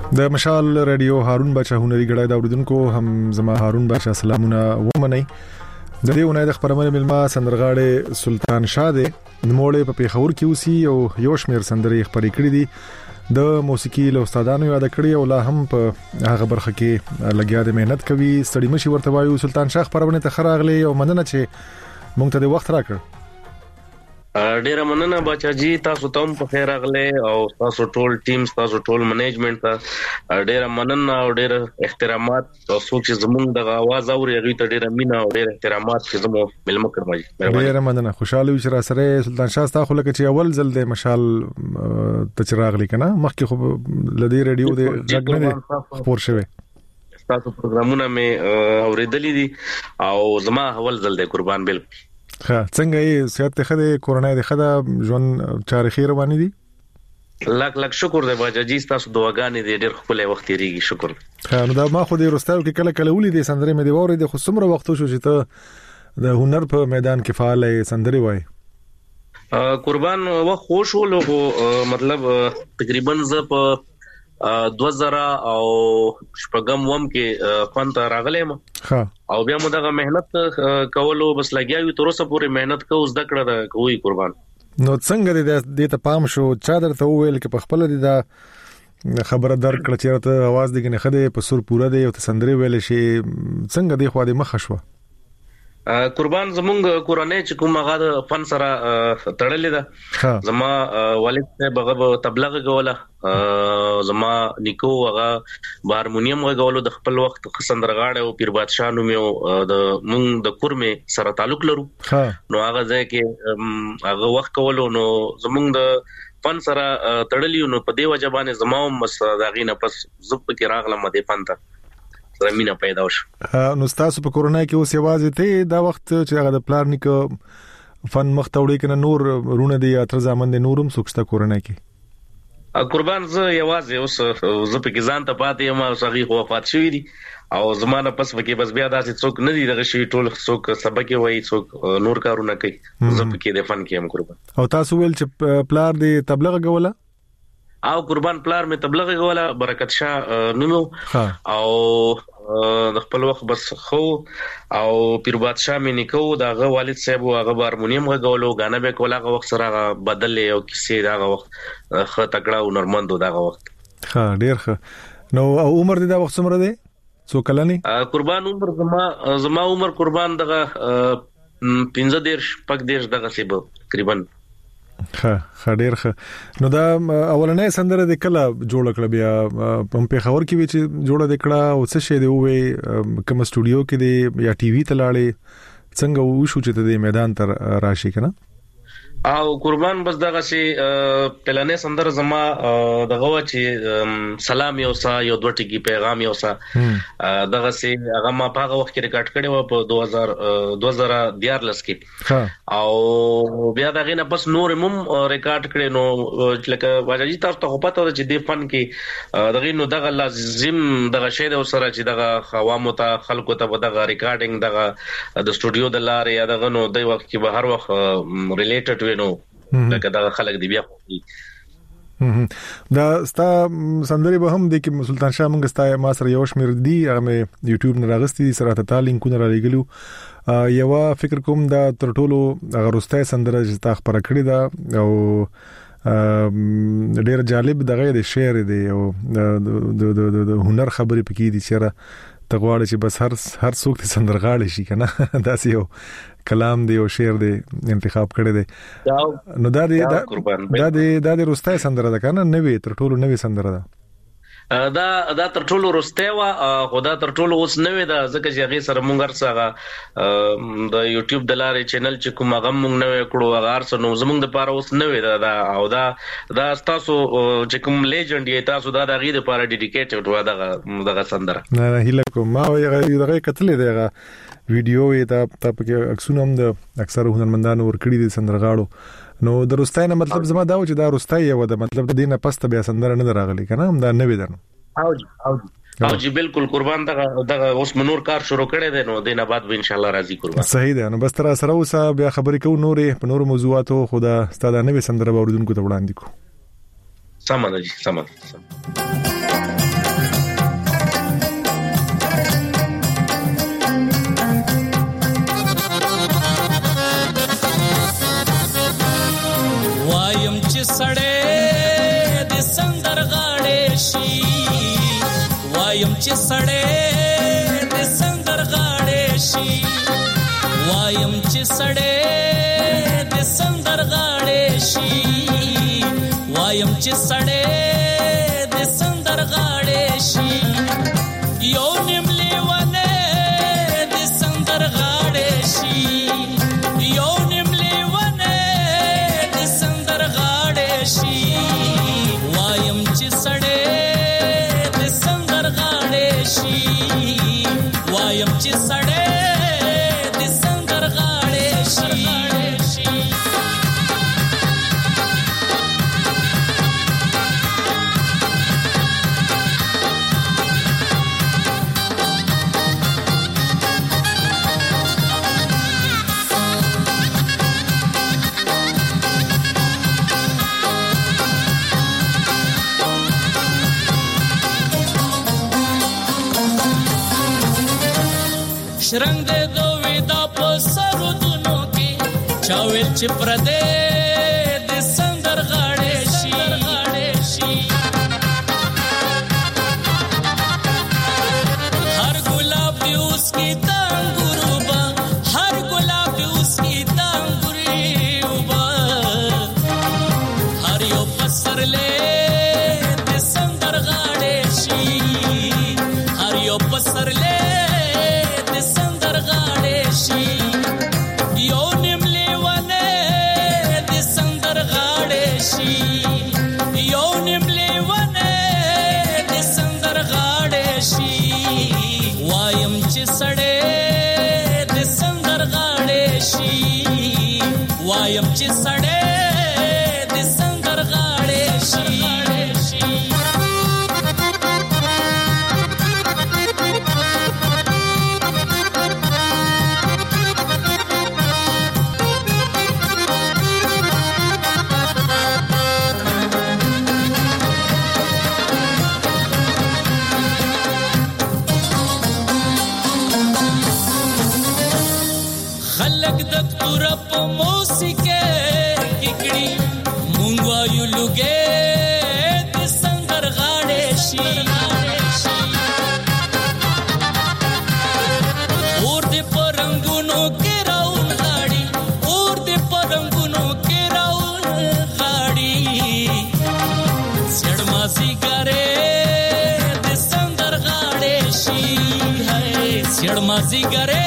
د مشال رادیو هارون بچا هنري غړای دا اوریدونکو هم زما هارون بچا سلامونه ومنئ. د دې ونې د خبرونه ملما سندرغاړي سلطان شاه دی نموړې په پیښور کې اوسي او یو شمیر سندرې خبرې کړې دي د موسیقي له استادانو یاد کړی او لا هم په هغه برخه کې لګیا د مهنت کوي. ستړي مشي ورته وایو. سلطان شاه خبرونه ته خراغلي او مننه چې مونږ ته د وخت راکړ. ډیره مننه بچا جی، تاسو ته هم په خیر راغله او تاسو ټول ټیم تاسو ټول منیجمنت ته ډیره مننه او ډیره احترامات. تاسو چې زموږ د आवाज اوري هغه ته ډیره مینا او ډیره احترامات چې زمو ملما کړم. ډیره مننه. خوشاله وي چې را سره سلطان شاه تاسو لکه چې اول ځل د مشال تچراغلی کنه مخکې خو لدی رادیو د غږ نه خبر شوی. تاسو پروګرامونه مې اوریدلې دي او زما اول ځل د قربان بالکل. ها څنګه یې صحت ته خده کورونا د خده ژوند چاري خیر رواني دي؟ لک شکر دی باجا جی، تاسو دعاګانې دې ډېر خپل وخت تیریږي. شکر. ها نو دا ما خو دې رستاو کې کله کله ولې دې سندرې مې دی وره د خصومره وخت شو چې ته د هنر په میدان کې فعال یې سندرې وای. قربان وخت خوش ولو مطلب تقریبا ز په 2000 او شپږم وم کې فن ته راغلم. ها او بیا موږ دغه مهنت کولو بس لګیاو تر اوسه پورې مهنت کوو زده کړه دا کوی قربان. نو څنګه دې ته پام شو چا درته وویل کې په خپل دې دا خبره درکړه چې ته आवाज دې نه خده په سر پورا دی او ته سندري ویل شي څنګه دې خو دې مخ شو؟ قربان زمونږ کورنۍ چې کوم هغه فن سره تړلې ده. زما والد صاحب هغه تبلیغ غوله، زما نیکو هغه هارمونیم غوولو د خپل وخت سندرغاړي او پیر بادشاہ نوم یو د مونږ د کورمه سره تعلق لرو. نو هغه ځکه کې هغه وخت کولو نو زمونږ د فن سره تړلې نو په دی وجبانه زما مس داغینه پس زب کې راغله مده فن ته زمينه پیدا وشو. نو تاسو په کورونا کې اوس یوازې ته دا وخت چې هغه د پلان نیک فن مختوړي کنه نور رونه دی اتر زمند نورم سوکستا کورونا کې قربان زه یوازې اوس زه په ځان ته پاتې یم او صحیح وفات شوی دي او زمانه پس وکي بس بیا داسې څوک نه دي دغه شی ټول څوک سبق وایي څوک نور کارونه کوي. زه په کې د فن کې هم قربان. او تاسو ویل چې پلار دی تبلیغ غوله او قربان پلار می تبلیغ غوله برکت شاه نومو او د خپل وخت بس خو او پیر بادشاہ می نکو دغه والد صاحب هغه هارمونیم غوولو غانه به کوله هغه وخت سره بدل او کیسه دغه وخت خ تکړه او نورمندو دغه وخت. ها ډیر ښه. نو عمر دې دا وخت څومره دی؟ څو کلنی؟ قربان عمر زما عمر قربان دغه 15 پک دیش دغه سی تقریبا. ها ډیر ښه. نو دا اولنې سندره د کله جوړ کړ بیا په خبر کې وی چې جوړه د کړه او څه شه دی وې کوم سټوډیو کې دی یا ټي وي ته لاړې څنګه وشو چې د میدان تر راشي کنه؟ او قربان بس دغه شي پلانې سندره زما دغه و چې سلام یو سا یو دوه ټکی پیغام یو سا دغه سي هغه ما په هغه وخت کې ریکارډ کړی و په 2014 کې او بیا دغه نه بس نور مم ریکارډ کړی نو لکه واجی تاسو ته پته ده چې د فن کې دغه نو دغه لازم دغه شی د سره چې دغه عوامو ته خلکو ته دغه ریکارډینګ دغه د سټوډیو د لارې یا دغه نو د وخت کې به هر وخت ریلیټډ نو لکه دا خلک دی بیا دا ستا سندري به هم د کې سلطان شاه مونږ ستا ما سره یو شمیر دی هغه یوټیوب نه راغستې سره ته لینکونه را لګلو یو فکر کوم دا تر ټولو هغه رسته سندره چې تا خبره کړې ده او ډیر جالب دغه د شعر دی او د هنر خبرې پکې دي چې تغواړي چې بس هر څوک ته سندرغاړي شي کنه داسې یو کلام دی او شعر دی انتخاب کړی دی. نو دا د رستای سندره ده کنه نوې تر ټولو نوې سندره ده. دا تر ټولو رسته وا خدا تر ټولو اوس نوې ده ځکه چې هغه سره مونږ ارڅه د یوټیوب د لارې چینل چې کوم هغه مونږ نوې کړو هغه ارڅ نو زمونږ د پاره اوس نوې ده او دا تاسو چې کوم لیجند یې تاسو دا د غیر لپاره ډیډیکیټډ و دغه سندره. نه هیله کوم ما دغه کتلې دغه ویډیو یې تا په اکسونه هم د اکثر هنرمندانو ورکړي دي سندرغاړو. نو د رستای نه مطلب زما دا و چې دا رستای یو د مطلب د دینه پسته بیا سندره نه راغلی کنه هم دا نوې ده. او جی بالکل قربان دغه اوس منور کار شروع کړی دی نو دینه بعد به ان شاء الله راځي قربان. صحیح ده. نو بس تر سره اوسه بیا خبرې کوو نورې په نورو موضوعاتو خدا ستاسو نوې سندره باوردونکو ته وړاندې کو. سم ده جی سم. چې سړې د سندرغاړې شي وایم چې سړې د سندرغاړې شي وایم چې سړې د سندرغاړې شي یو نیم لیونه د سندرغاړې شي یو نیم لیونه د سندرغاړې شي وایم چې سړې د سندرغاړې شي وایم چې سړې د سندرغاړې شي شرنګ د دوی دا په سرودونو کې چاویل چې پردې د سندرغاړې شي هر ګلاب دی اوس کې تانګوروبا هر ګلاب دی اوس کې تانګوریوبا هر یو پسرلې د سندرغاړې شي هر یو پسرلې سندرغاړې شي یو نیم لیونه د سندرغاړې شي یو نیم لیونه د سندرغاړې شي وایم چې سړې د سندرغاړې شي وایم چې سړې د سندرغاړې شي خلق د تور په موسیقي ککړي مونږ وایو لګې د سندرغاړې شي اور دې پرنګونو کې راول غاړي اور دې پرنګونو کې راول غاړي سړماسي ګره د سندرغاړې شي هاي سړماسي ګره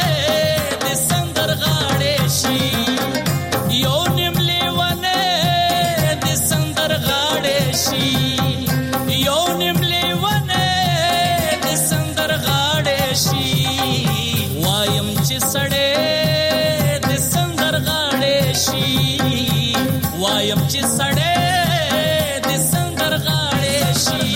یو نیم لیونه د سندرغاړې شي یو نیم لیونه د سندرغاړې شي وایم چې سړې د سندرغاړې شي وایم چې سړې د سندرغاړې شي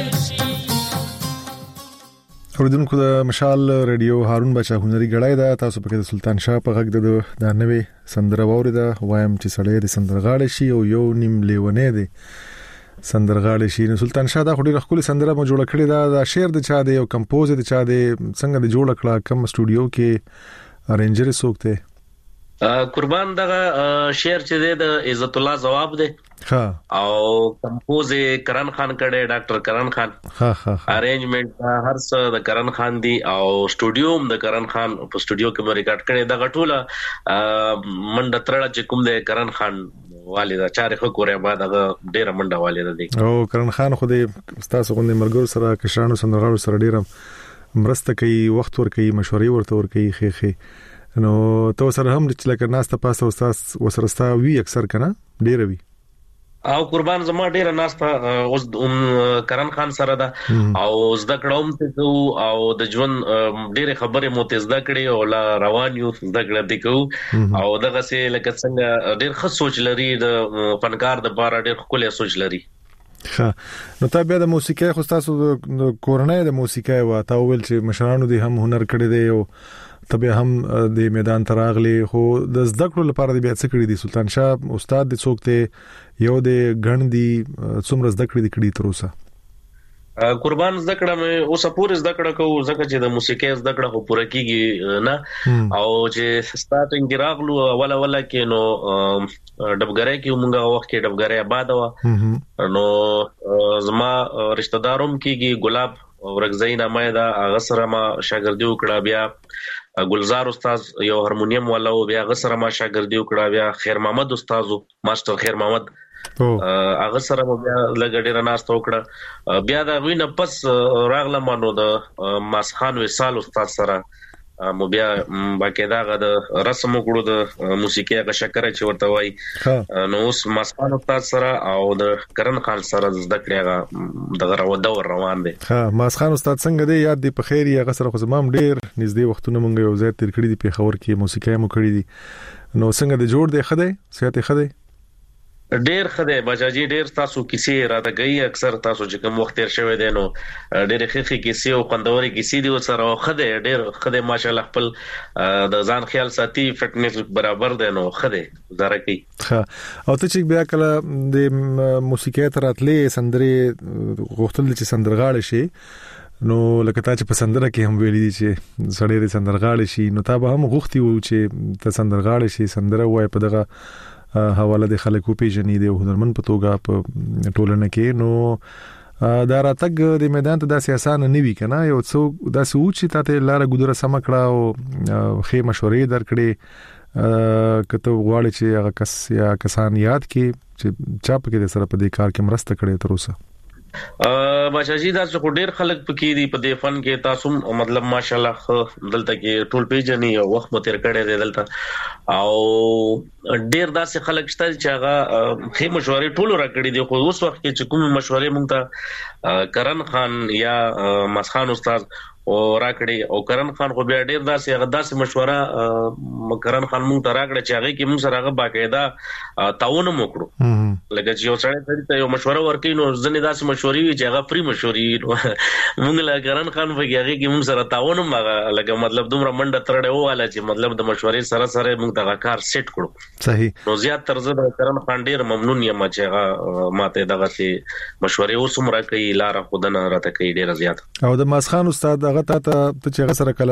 اوریدونکو د مشال ریډیو هارون بچا هنري غړای دا تاسو په کې سلطان شاه په غږ د نوې سندره ووري دا وایم چې سړی د سندرغاړې شي او یو نیم لیونه دی سندرغاړې شي نو سلطان شاه دا خوري خپل سندره مو جوړ کړی دا شعر د چا دی او کمپوز د چا دی څنګه د جوړ کړه کوم سټوډیو کې ارنجر سوکته قربان دغه شعر چې دی د عزت الله جواب دی ها او کمپوز کرن خان کړي ډاکټر کرن خان ها ارینجمنت هر څه د کرن خان دی او سټوډیو د کرن خان په سټوډیو کې مې ریکارډ کړي دا غټوله منډه ترړه چې کوم د کرن خان والدا چارې خو کوریا بعد هغه ډیره منډه والدا دی او کرن خان خو د استاد غوندې مرګور سره کشرانو سندرغاړو سره ډیره مرسته کوي وخت ور کوي مشورې ورته ور کوي خې نو تو سره هم چې لکه ناسته پاسه استاد وسرستا وی اکثر کنه ډیره وی او قربان زما ډیره ناسته اوس کرن خان سره ده او زده کړم ته او د ژوند ډیره خبره مو ته زده کړې او لا روان یو زده کړې دکو او دغه سه لکه څنګه ډیر ښه سوچ لري د فنکار د بار ډیر خپل سوچ لري ها نو تابع د موسیقي خو تاسو د کورنۍ د موسیقي وا تا ویل چې مشرانو دي هم هنر کړی دی او تبه هم د میدان تراغلی خو د زده کړو لپاره د بیا څه کړی دي سلطان شاه استاد د څوکته یو د غندي څومره زده کړی دي کړی تر اوسه قربان زده کړه مې اوسه پوره زده کړه کو زکه چې د موسیقي زده کړه خو پوره کیږي نه او چې سٹارټینګ راغلو اوله کې نو ډبګره کې مونږه وخت کې ډبګره آباد و نو زما رشتہ داروم کېږي ګلاب ورغزی نامه دا هغه سره ما شاګردي وکړه. بیا ګلزار استاد یو هارمونیم والا او بیا هغه سره ما شاګردي وکړه. بیا خیر محمد استاد ماستر خیر محمد هغه سره بیا لګ ډیر ناست وکړه. بیا دا وینه پس راغله مانو د ماسخان وصال استاد سره مو بیا باقاعده غد رسم وکړو د موسیقي هغه شکر چې ورته وای. نو اوس ماسخان استاد سره او د کرن خان سره زده کړی دغه دور روان دی. ماسخان استاد څنګه دی یاد دی په خیر هغه سره خو زمام ډیر نږدې وختونه مونږ یو ځای تیر کړی دی په خبر کې موسیقي مو کړی دی. نو څنګه دی جوړ دی خدای صحت خدای ډیر خدای بچاجي ډیر تاسو کیسې راته گئی اکثر تاسو چې کوم وخت تیر شوی دی نو ډیر خخي کیسې او قندوري کیسې دی سره خدای ډیر خدای ماشاءالله خپل د ځان خیال ساتي فټنس برابر دی نو خدای زاره کوي. او ته چې بیا کله د موسیقي تراتلې سندري غوښتل چې سندرغاړي شي نو لکه تا چې په سندره کې هم ویلي دي چې سړی د سندرغاړي شي نو تا به هم غوښتي وو چې ته سندرغاړي شي سندره وای په دغه حواله د خلکو پیژنې دی هنرمن په توګه په ټولنه کې. نو دا راتګ د میدان ته د سیاست نه وی کنه یو څو د سوچ ته لار ګذره سم کړه او خې مشورې درکړي کته غواړي چې هغه کس یا کسان یاد کې چې چا په کې د سره په دې کار کې مرسته کړي تر اوسه. بچاجي دا څو ډیر خلک پکې دي په دې فن کې تاسو مطلب ماشاءالله دلته کې ټول پیژنې او وخت مو تیر کړی دی دلته او ډیر داسې خلک شته چې هغه خې مشورې ټول راکړي دي خو اوس وخت کې چې کوم مشورې مونږ ته کرن خان یا مسخان استاد او راکړي او کرن خان خو بیا ډیر داسې هغه داسې مشوره کرن خان مونږ ته راکړي چې هغه کې مونږ سره هغه باقاعده تعاون وکړو. لکه چې یو سړی ته یو مشوره ورکړي نو ځنې داسې مشورې وي چې هغه فری مشورې مونږ له کرن خان په هغه کې مونږ سره تعاون مغه لکه مطلب دومره منډه ترړې واله چې مطلب د مشورې سره سره مونږ ته کار سیټ کړو. صحیح. نو زیات ترزه د کرن خان ډیر ممنون یم چې هغه ماته دغه مشورې اوسم راکړي لار خودنه راته کوي ډیر زیات. او د مسخان استاد هغه ته چې هغه سره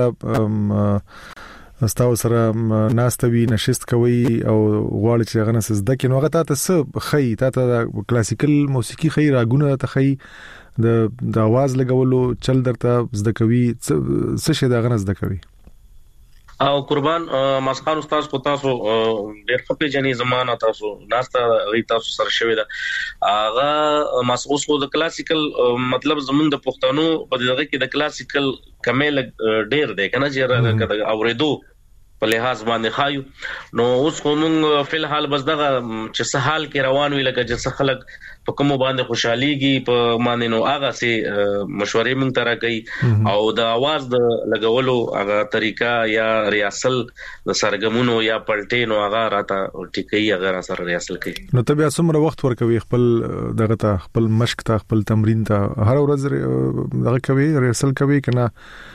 کله استاو سره ناستوي نشست کوي او غواړي چې هغه نس زده کینو هغه ته څه خي ته کلاسیکل موسیقي خي راګونه ته خي د आवाज لګولو چل درته زده کوي څه شي دا غنه زده کوي. او قربان مسخان استاد کو تاسو ډېر خپې جنې زمانہ تاسو ناستا غي تاسو سره شوی دا هغه مسخوس کو د کلاسیکل مطلب زمونږ د پښتنو په دغه کې د کلاسیکل کمل ډېر دی کنه چې اوریدو په لحاظ باندې خایو. نو اوس کومه فل حال بس دغه چې سهال کې روان وی لکه چې خلک په کوم باندې خوشحاليږي په باندې نو هغه سي مشورې مونږ ترا کوي او د आवाज د لګولو هغه طریقہ یا ریاسل د سرګمونو یا پلټې نو هغه راته ټیکي هغه سره ریاسل کوي. نو ته بیا څومره وخت ورکوي خپل دغه ته خپل مشق ته خپل تمرین ته هر ورځ دغه کوي ریاسل کوي کنه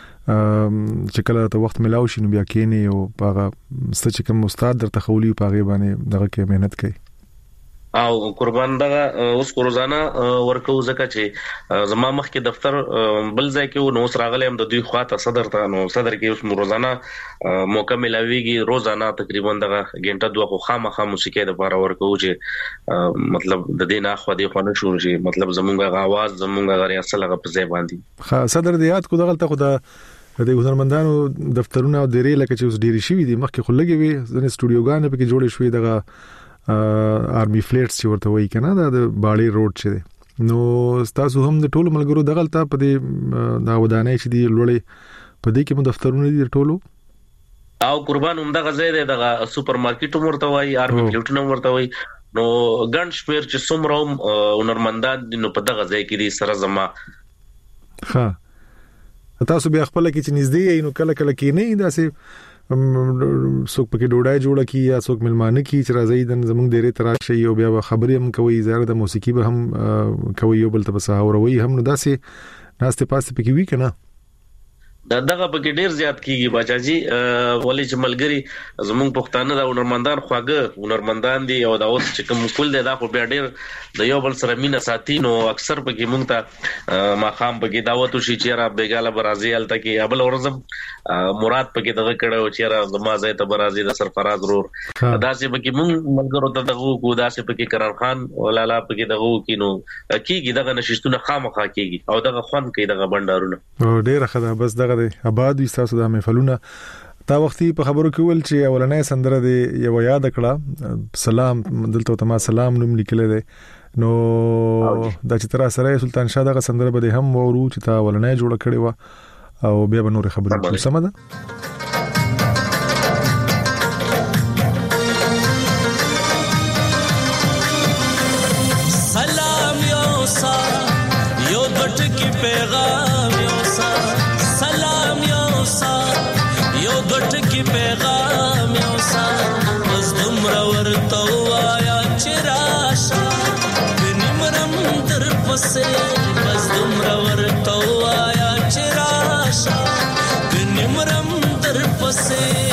چې کله ته وخت ملاوي شي نو بیا کېنی او هغه ست کوم استاد درته خولي پاغه باندې دغه کې مهنت کوي. او قربان دغه اوس روزانه ورکو زکه چې زما مخ کې دفتر بل ځای کې نو سراغله هم د دوی خواته صدر ته نو صدر کې اوس روزانه موقع ملاويږي روزانه تقریبا دغه غنټه دوه خو خامخا موسیقي د لپاره ورکو چې مطلب د دینه خو دی خو نه شو چې مطلب زمونږه आवाज زمونږه غری اصل غو په ځای باندې صدر د یاد کو دغه خو د هنرمندانو دفترونه او ډېری لکه چې اوس ډېری شي دي مخکې خلګي وي ځنې سټوډیوګان په کې جوړې شوې دغه آرمي فلیټس چې ورته وایي کنه دا د باړې روډ چې نو تاسو هم د ټولو ملګرو دغلطه په دې دا ودانې چې دی لوړې په دې کې مو دفترونه دي ټولو او قربان هم دغه ځای دی دغه سوپر مارکیټ ورته وایي آرمي فلیټونه ورته وایي نو ګڼ شمیر چې څومره هنرمندان دي نو په دغه ځای کې دي سره زما. تاسو بیا خپل کې چې نږدې نو کله کله کې نه داسې څوک پکې ډوډۍ جوړه کی یا څوک ملمانه کی چې راځي د زمونږ ډېرې تراشي او بیا خبرې هم کوي زیاده د موسیقي به هم کوي یو بل ته بس اوروي هم نو داسې ناشته پاسته پکې وی کنه. دغه پکې ډیر زیات کیږي بچاجي ولې چې ملګری زمونږ پښتانه دا هنرمندان خواږه هنرمندان دي او دا اوس چې کوم کول دي دا خو بیا ډیر د یو بل سره مینه ساتینو اکثر پکې مونږ ته ماقام پکې دعوت شي چې را بیګاله برازي الته کې ابل ورزم مراد پکې دغه کړه چې را زما زه ته برازي د سرفراز رور دا چې پکې مونږ ملګرو ته دغه کو دا چې پکې قرار خان ولالا پکې دغه کینو کیږي دغه نشستونه خامخا کیږي او دغه خون کوي دغه بندارونه ډیر خدای بس دغه آباد وي تاسو د محفلونه تا وختي په خبرو کې ول چې اولنې سندره دی یو یاد کړه سلام دلته ته ما سلام نوم لیکل دی نو د چترا سره سلطان شاه دغه سندره به هم ورو چې تا اولنې جوړ کړي و او بیا به نور خبرې سم ده سلام یو سا یو دټ کی پیغام یو سا سلام یو سا یو دټ کی پیغام یو سا بس دمر ورته وایا چراشا بنمرم در پسې بس دمر ورته وایا چراشا بنمرم در پسې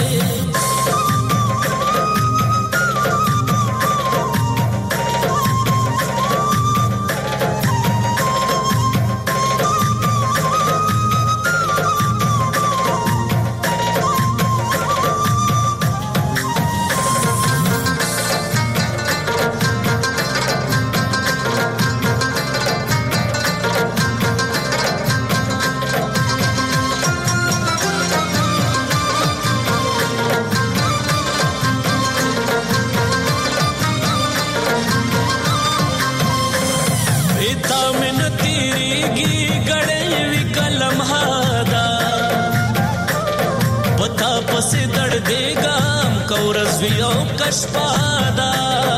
شپادا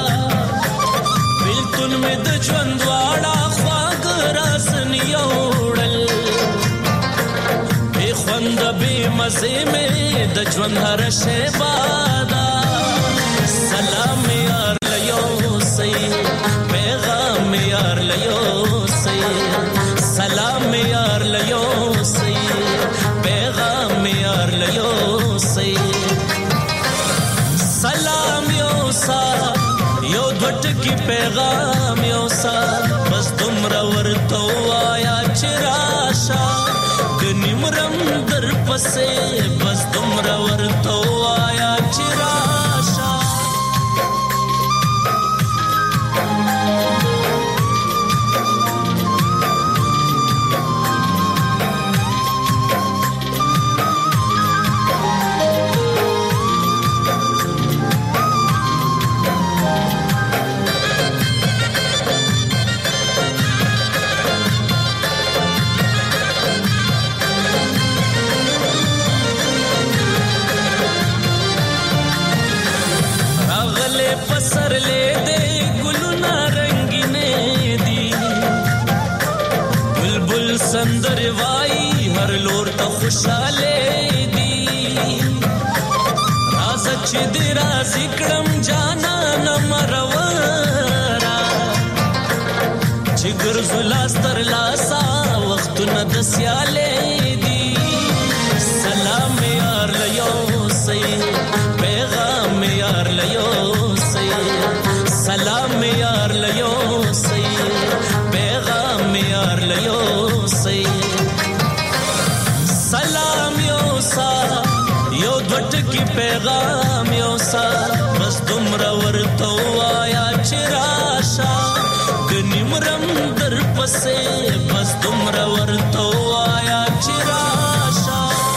بلتون می د ژوند واړه خواږه راسنیوړل به خوند به مزه می د ژوند هر شی بادا سلام یار لیو سی پیغام یار لیو سی سلام یار لیو سی پیغام یار لیو سی سلام یو سا یو دټ کی پیغام یو سا بس تمرا ورته وایا چراشا کنیمرم در پسې بس تمرا ورته وایا چراشا سندر وای هر لور ته خوشاله دی راز چې دی راز کړم جانا نمرورا چې ګرځولا ستر لاسا وختونه د سیاله دی سلام یار لیو سی پیغام یار لیو سی سلام یار لیو سی پیغام یار لیو سلام یو سا یو دټ کی پیغام یو سا بس تمرا ورته وایا چراشا غنیمرم در پسې بس تمرا ورته وایا چراشا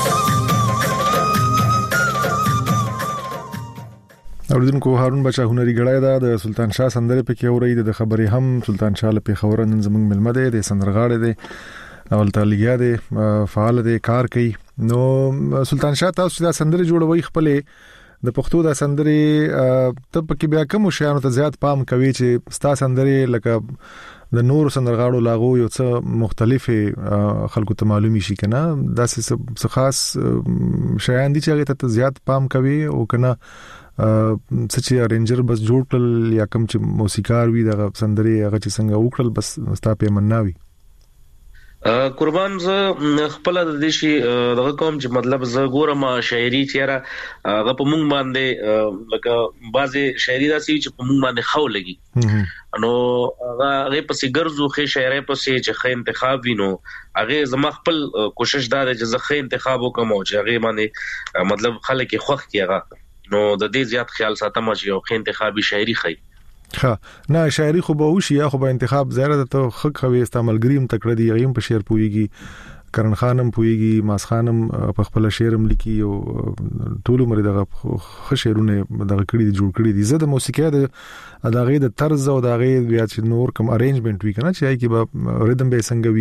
اوریدونکو هارون بچا هنري غړای دا د سلطان شاه سندره پکې اوري د خبرې هم سلطان شاه په خبره نن زمنګ ملمه ده د سندرغاړي ده اول تعلیقیا ده فعال ده کار کوي نو سلطان شاه تاسو دا سندره جوړوي خپلې د پښتو دا سندره ته پکې بیا کوم شیانو ته زیات پام کوي چې ستا سندره لکه د نور سندرغاړو لاغو یو څه مختلفه خلکو ته معلومي شي کنه دا څه خاص شیان دي چې هغه ته زیات پام کوي او کنه سچې ارنجر بس جوړ کړل یا کوم چې موسیقار وي د سندري هغه چې څنګه وکړل بس ستا په منناوي قربان ز خپل د دې شي دغه کوم چې مطلب ز ګورم شاعري چیرې هغه په مونږ باندې لکه بعضي شاعري داسي چې په مونږ باندې خو لګي نو هغه پسې ګرځو خې شاعري پسې چې خې انتخاب وینو هغه زما خپل کوشش دا ده چې زه خې انتخاب وکم او چې هغه باندې مطلب خلک خوښ کیغه نو د دې زیات خیال ساتم چې یو خې انتخابي شاعري خې ها نه شاعري خو به وشي یا خو به انتخاب زیاده ته خک خوي استعمالګریم تکړه دی غیم په شعر پويږي کرن خانم پويږي ماس خانم په خپل شعرم لیکي او ټول عمر دغه خشيرونه دغه کړي دي جوړ کړي دي زده موسیقي د دغه د طرز او دغه بیا چې نور کوم ارینجمنت وی کنه چې هي کې به ریدم به څنګه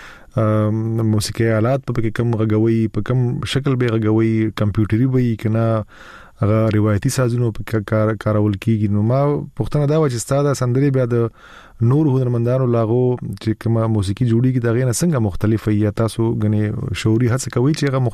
وی موسیقي آلات په کې کم غوي په کم شکل به غوي کمپیوټري وي کنه هغه روایتي سازونو په کارول کیږي نو ما پښتنه دا و چې ستاده سندري بیا د نور هنرمندانو لاغو چې کومه موسیقي جوړیږي دغه نه څنګه مختلفه یا تاسو غني شعوري هڅه کوي چې هغه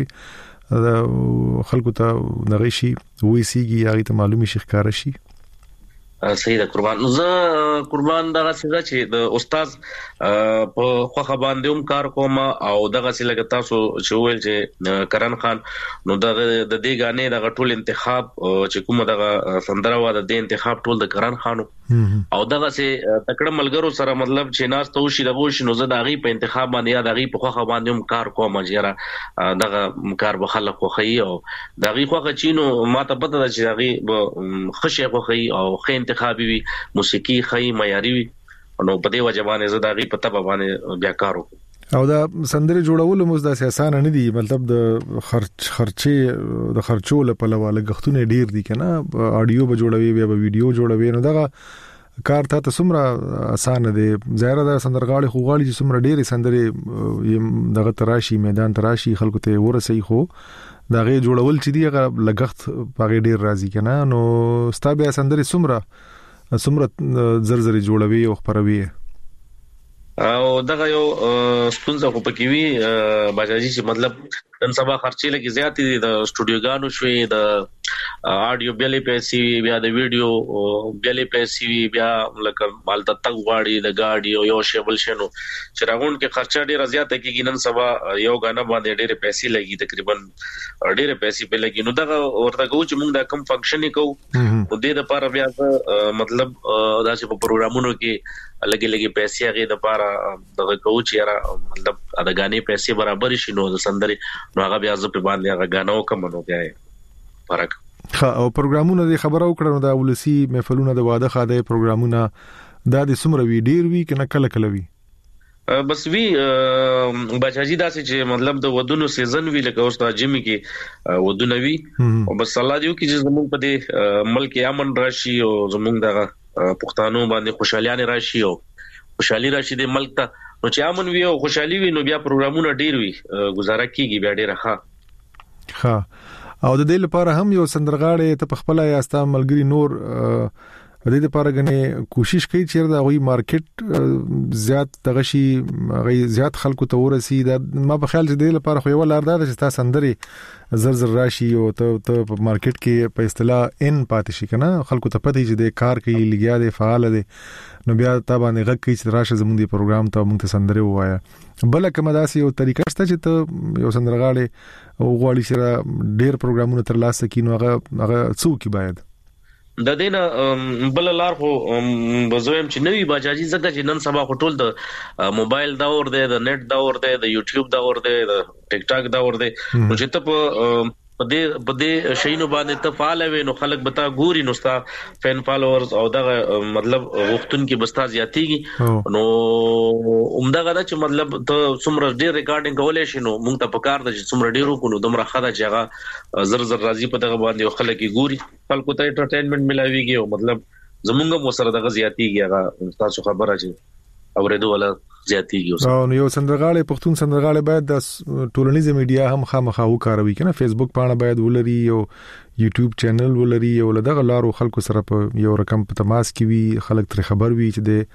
مختلفه خلکو ته دغه شي وې سیږي هغه ته معلومي شي ښکار شي صحیح ده قربان زه قربان دغه څه چې د استاد په خوخه باندې هم کار کوم او دغه څه لګ تاسو چې ویل چې کرن خان نو دغه د دې غانې دغه ټول انتخاب چې کومه دغه سندره و د دې انتخاب ټول د کرن خانو او دغه څه تکړه ملګرو سره مطلب چې ناس ته وشي دغه شنو زه دغه په انتخاب باندې یا دغه په خوخه باندې هم کار کوم چې دغه کار به خلک خوخي او دغه خوخه چینو ماته پته ده چې دغه خشه خوخي او خې انتخابي وي موسیقي خی معیاري وي نو په دې وجبانه زداغي په تبه باندې بیا کارو او دا سندره جوړول مو د اساسان نه دي مطلب د خرچو په لواله غختونه ډیر دي کنه اډیو به جوړوي بیا به ویډیو جوړوي نو دغه کار ته سمره آسان دي ظاهر ده سندرغاړي خو غاړي چې سمره ډیر سندره دغه تراشي میدان تراشي خلکو ته ورسي خو دا غي جوړول چې دی هغه لګخت پاګې ډیر راضي کنه نو ستابه سندري سمره زرزري جوړوي او خبروي او دغه یو ستونزه خو پکې وی باجاجي چې مطلب نن سبا خرچې لګي زیات دي د استودیوګانو شوي د اډیو بیلې پیسې بیا د ویډیو بیلې پیسې بیا لکه مال د تګ واړي د گاډي او یو شیبل شنو چې راغون کې خرچه ډیره زیاته کیږي نن سبا یو غاڼه باندې ډیره پیسې لګي تقریبا ډیره پیسې په لګي نو دغه ورته کو چې موږ د کم فنکشن کوو د دې لپاره بیا مطلب داسې په پروګرامونو کې لګي پیسې هغه د لپاره دغه کو چې را مطلب د غانې پیسې برابر شي نو د سندري نو هغه بیا ځ په باندې هغه غانو کوم نو بیا فرق او پروګرامونه د خبرو کړنو د ولسی محفلونه د واده خاده پروګرامونه د سمره وی ډیر وی کنه کله کله وی بس وی بچاجي داسې چې مطلب د ودونو سیزن وی لکه اوس د جمی کې ودونه وی او بس الله دې وکړي چې زموږ په دې ملک امن راشي او زموږ دغه پښتانو باندې خوشاليان راشي او خوشالي راشي د ملک ته نو چې امن وی او خوشالي وی نو بیا پروګرامونه ډیر وی گزاره کیږي بیا ډیر ښه او د دې لپاره هم یو سندرغاړي ته خپل یا استا ملګری نور د دې لپاره غني کوشش کوي چې دا غوي مارکیټ زیات تغشي غي زیات خلکو ته ورسي دا ما په خیال چې د لپاره خو یو لار ده چې تاسو سندري زر راشي او ته په مارکیټ کې په اصطلاح ان پاتې شي کنه خلکو ته پته چې د کار کوي لګیا دي فعال دي نو بیا تابع نه غږ کوي چې راشه زموږ دی پروګرام ته موږ ته سندري وایا بل کومه داسې یو طریقه شته چې ته یو سندرغاړي او غواړي چې ډېر پروګرامونه ترلاسه کړي نو هغه څوک باید د دینه بل لار خو بزویم چې نوې باجاجي زګه چې نن سبا ټول د موبایل دور دی د نت دور دی د یوټیوب دور دی د ټیک ټاک دور دی چې ته په دې شینو باندې ته فعال وې نو خلک بتا ګوري نو ستا فین فالوورز او دغه مطلب وختون کې بستا زیاتیږي نو عمدغه دا چې مطلب ته څومره ډیر ریکارډینګ کولای شي نو موږ ته پکار د چې څومره ډیرو کو نو دومره خاله چې هغه زر راضي په دغه باندې خلک ګوري خلکو ته انټرټینمنت ملاويږي او مطلب زمونږ مو سره دغه زیاتیږي هغه تاسو خبره چې اوریدو ولا زیاتیږي او یو سندرغاړي پښتون سندرغاړي باید د ټولنیزه میډیا هم خامخا وکاروي کنه فیسبوک باندې باید ولري او یوټیوب چینل ولري او دغه لارو خلکو سره په یو رقم په تماس کې وي خلک تر خبر وي چې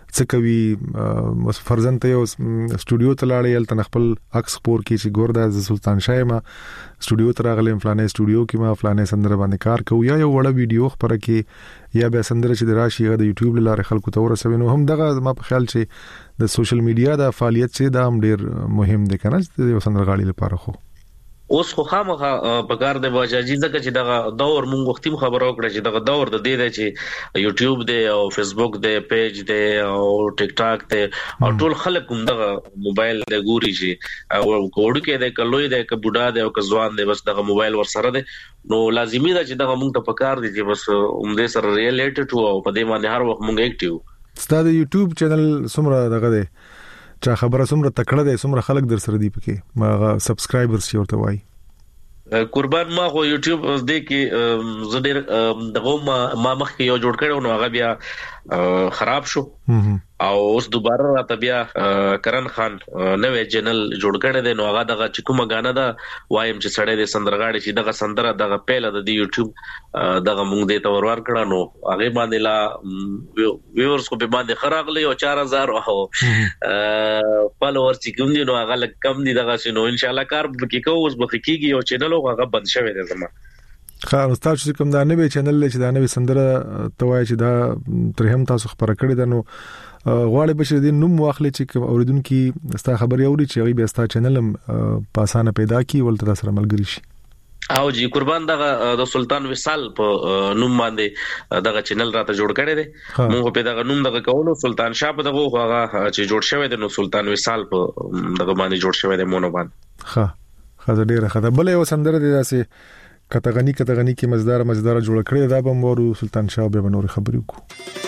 څه کوي فرزن ته یو سټوډیو ته لاړې ال تنخپل عکس پور کې چې ګوردا ز سلطان شاه ما سټوډیو ته راغلم فلانه سټوډیو کې ما فلانه سندره باندې کار کوي یا یو وړه ویډیو خبره کې یا به سندره چې دراشي د یوټیوب لاره خلکو ته ورسوي نو هم دغه ما په خیال چې د سوشل میډیا د فعالیت چې دا هم ډیر مهم دی کنه چې یو سندرغاړي لپاره خو اوس خو خامخا پکار دی واجی ځکه چې دغه دور مونږ وختي خبرو کړې چې دغه دور د دې دی چې یوټیوب دی او فیسبوک دی پیج دی او ټیک ټاک دی او ټول خلک هم دغه موبایل د ګوري چې او کوډ کې دی کلوې دی ک بوډا دی او ک ځوان دی بس دغه موبایل ور سره دی نو لازمي ده چې دغه مونږ ته پکار دی چې بس دې سره ریلیټډ او په دې باندې هر وخت مونږ اکټیو ستاسو یوټیوب چینل سمره دغه دی چا خبره سمره تکړه دی سمره خلک در سره دی پکې ما سبسکرایبرز شي ورته وای قربان ما خو یوټیوب دې کې زډیر دغه ما مخ کې یو جوړ کړو نو هغه بیا خراب شو او اوس دوباره راته بیا کرن خان نوې چینل جوړ کړی دی نو هغه دغه چې کومه غاڼه ده وایم چې سړی د سندرغاړي چې دغه سندره دغه پیله د یوټیوب دغه مونږ دې تور ور کړه نو هغه باندې لا ویورز کو به باندې خراغلی او 4000 او فالوورز چې کوم دي نو هغه کم دي دغه شنو ان شاء الله کار به کوو اوس به کیږي او چینل هغه بند شوی دی زما خا استاد چې کوم دا نوې چینل چې دا نوې سندره توای چې دا تر هم تاسو خبره کړی دا نو غواړي بشر دین نوم واخلې چې اوریدونکو ستا خبري اوري چې غي به ستا چینل په اسانه پیدا کی ولته سره ملګری شي او جی قربان دغه د سلطان وصال په نوم باندې دغه چینل راته جوړ کړی دی موږ په دغه نوم دغه کولو سلطان شاه په دغه هغه چې جوړ شوی دی نو سلطان وصال په دغه باندې جوړ شوی دی مونږ باندې ښه ډیره ښه بل یو سندره دی داسې کتغنی کې مزدار جوړ کړی دا به مورو سلطان شاه به نور خبرې وکړو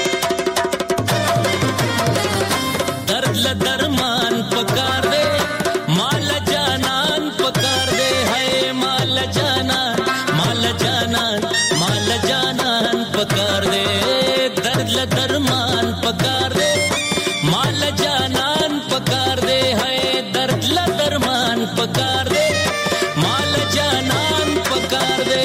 درمان पकार दे माल जानन पकार दे है माल जानन पकार दे दर्द दरमान पकार दे माल जानन पकार दे है दर्द दरमान पकार दे माल जानन पकार दे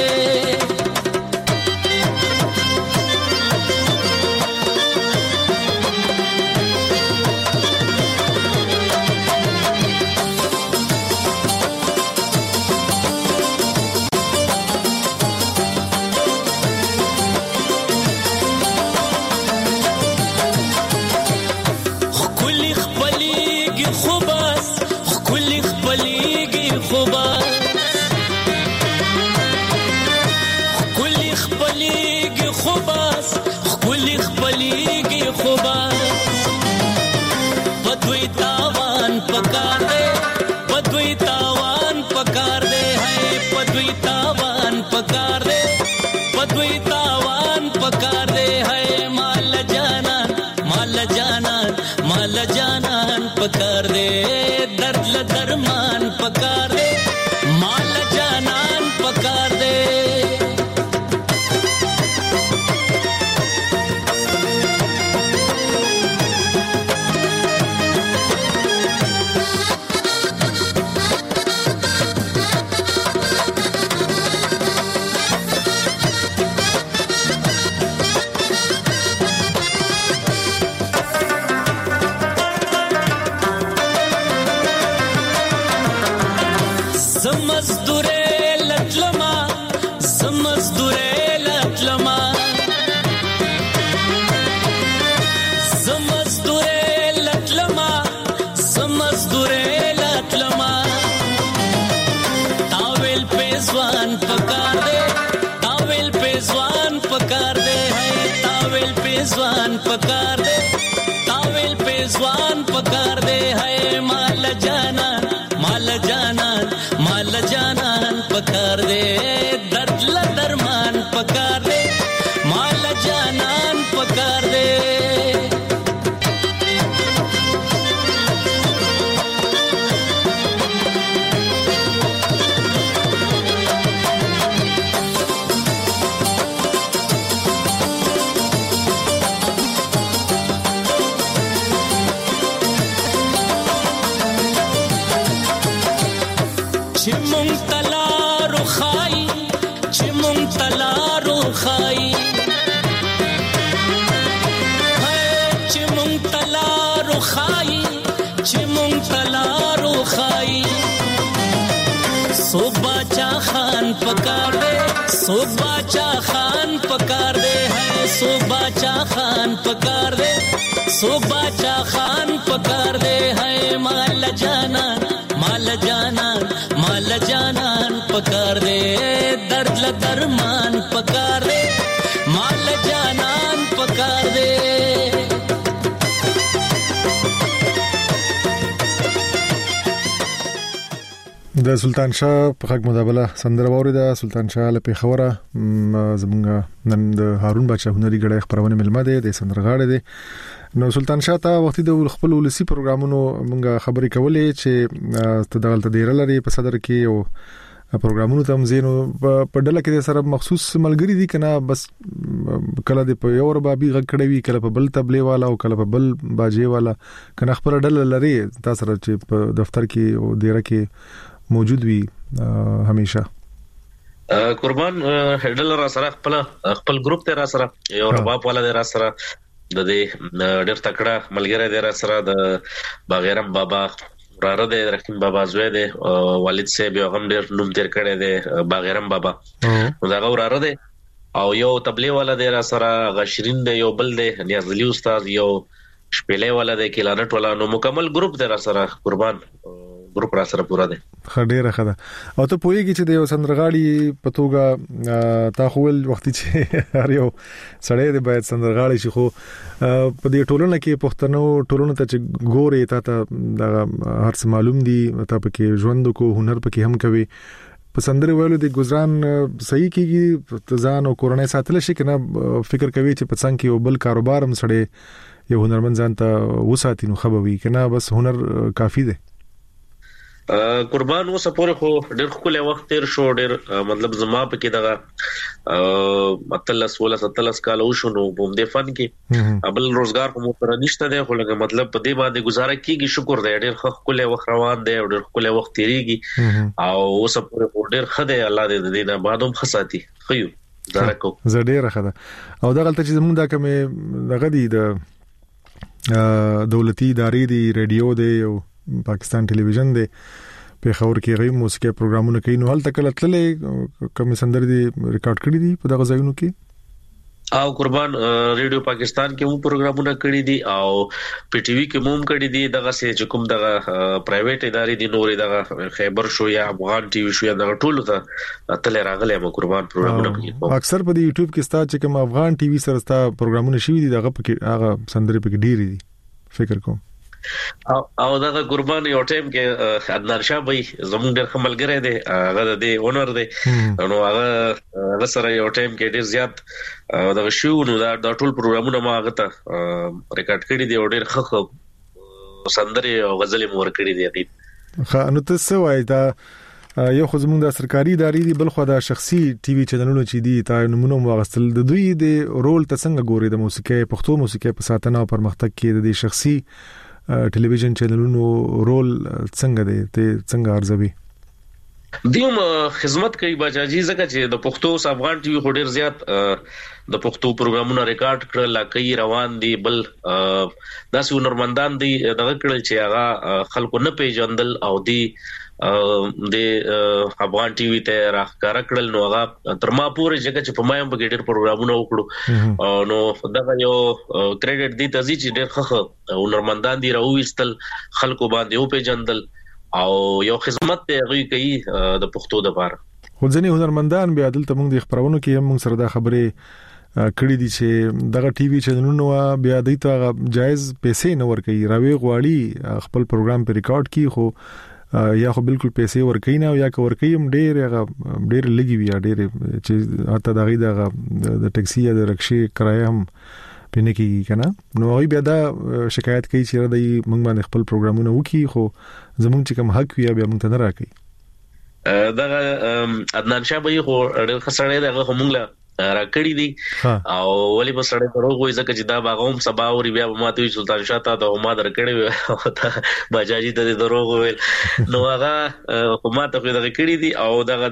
पकार दे दर्द दरमान पकार दे माल जानन पकार दे पकार दे तावेल पे ज़वान पकार दे है माल जानन पकार दे दर्द दरमान पकार दे माल जानन पकार दे सोक बाचा खान पकार दे, सोक बाचा खान पकार दे है, सोक बाचा खान पकार दे, सोक बाचा खान पकार दे है, माल जानान माल जानान माल जानान पकार दे, दर्द ल दरमान पकार दे, माल जानान पकार दे। د سلطان شاه په حق مدابله سندره ووري د سلطان شاه له پیښوره زمونږ نن د هارون بچا هنري غړي خبرونه ملما دي د سندرغاړي دي. نو سلطان شاه ته وختي د خپل ولسی پروګرامونو مونږه خبرې کولې چې تدغلت ډیر لري په صدر کې او پروګرامونو تم زینو په ډله کې سره مخصوص ملګری دي کنه بس کله د په یو ربابي غکړې وی کله په بل تبلې والا او کله په بل باجی والا کنه خپل ډله لري تاسو سره چې په دفتر کې او ډیره کې موجود وي همیشه. قربان هډل را سره خپل ګروپ ته را سره یو رباب والا را سره د دې ډېر تکړه ملګری دی را سره د باغیرم بابا راره دی رحیم بابا زوی دی والد صاحب یو هم ډېر نوم تیر کړی دی باغیرم بابا نو دا راره دی او یو تبلیغ والا دی را سره غشرین دی یو بل دی نیاز علي استاد یو شپېلې والا دی کلانټ والا نو مکمل ګروپ دی را سره قربان ګروپ را سره پورا دی. خډيره خده او ته پوهیږي چې د یو سندرغاړي په توګه تا خپل وخت چې هر یو سړی دی باید سندرغاړي شي خو په دې ټولنه کې پښتنو ټولنه ته چې ګوري ته د هر څه معلوم دي ته پکې ژوند کو هنر پکې هم کوي په سندره ویلو د گزاران صحیح کیږي ځان او کورنۍ ساتل شي کنه فکر کوي چې په څنګه کې یو بل کاروبار هم سړی یو هنرمند ځان ته وساتي نو خبوي کنه بس هنر کافی دی. قربان اوسه پورې خو ډېر خپل وخت تیر شو ډېر مطلب زما په کې دغه مطلب 16-17 کال وشو نو په دې فن کې ابل روزګار په متر نشته دی خو لکه مطلب په دې باندې گزاره کیږي شکر دی ډېر خپل وخت روان دی ډېر خپل وخت تیریږي او اوسه پورې ډېر خدای الله دې دې نه بعدوم خصاتي خيو زړه کو زړه خده او دا غلطه چې زموږ دا کومه دغه دی د دولتي ادارې دی ریډیو دی او پاکستان ټلویزیون دی په خبر کې غي موسیقي پروګرامونه کوي نو هلته کله تللې کوم سندر دي ریکارډ کړی دي په دغه ځایونو کې او قربان ریډیو پاکستان کې مو پروګرامونه کړی دي او په ټي وي کې مو کړی دي دغه سه کوم دغه پرایویټ ادارې دي نورې دغه خیبر شو یا افغان ټي وي شو یا دغه ټولو ته تل راغلي مو قربان پروګرامونه کوي اکثر په یوټیوب کې ستا چې کوم افغان ټي وي سره ستا پروګرامونه شوي دي دغه په هغه سندرې په ډېری دي فکر کوم او دا قربان یو ټیم کې عدنان شاه بھائی زموږ ډېر خملګری دی هغه د اونر دی نو هغه سره یو ټیم کې ډېر زیات دا شو نو دا ټول پروګرامونه ما هغه ته ریکارډ کړی دی او ډېر ښه سندرې او غزلې مور کړی دی خا نو تاسو وایي دا یو خو زموږ د سرکاري ادارې دی بل خو د شخصي ټي وي چینلونو چې دي تا نمونه واغستل د دوی د رول څنګه ګوري د موسیقي پښتو موسیقي په ساتنه او پرمختګ کې د شخصي ټلویزیون چینلونو رول څنګه دی ته څنګه ارزوي دیوم خدمت کوي بچاجي ځکه چې د پښتو افغان ټي وي خو ډیر زیات د پښتو پروګرامونه ریکارډ کړل لکه روان دي بل داسې هنرمندان دي دغه کړل چې هغه خلکو نه پیژندل او دی د افغان ټي وي ته راخاره کړل نو هغه تر ما پورې چې په مایم په ډېر پروګرامونه وکړو نو دا یو کریډټ دی ته چې ډېر ښه هنرمندان دي راوېستل خلکو باندې او پیژندل او یو خدمت ته غوي کوي د پښتو د بار خو ځنې هنرمندان بیا دلته موږ د خبرونو کې هم موږ سره دا خبرې کړې دي چې دغه ټي وي چینلونو بیا د ته جایز پیسې نه ورکړي راوي غواړي خپل پروګرام په ریکارډ کی خو یا خو بالکل پیسې ورکړي نه یا کو ورکړي هم ډېر لګي وي ډېر چې حتی دغه د ټاکسي یا د رکشې کرایه هم پینې کیږي کنه نو بیا دا شکایت کوي چې د موږ باندې خپل پروګرامونه وکي خو زموږ چې کوم حق وي بیا موږ ته نه راکړي دا عدنان شاه بھائی خو ډېر خسرې دغه همغله راکړی دي او ولی په سړی دروغ وای ځکه چې دا باغوم سبا اوري بیا ماته سلطان شاه ته د ما درکړی او ته بجاجي ته دروغ ویل نو هغه حکومت خو دغه کړی دي او دغه د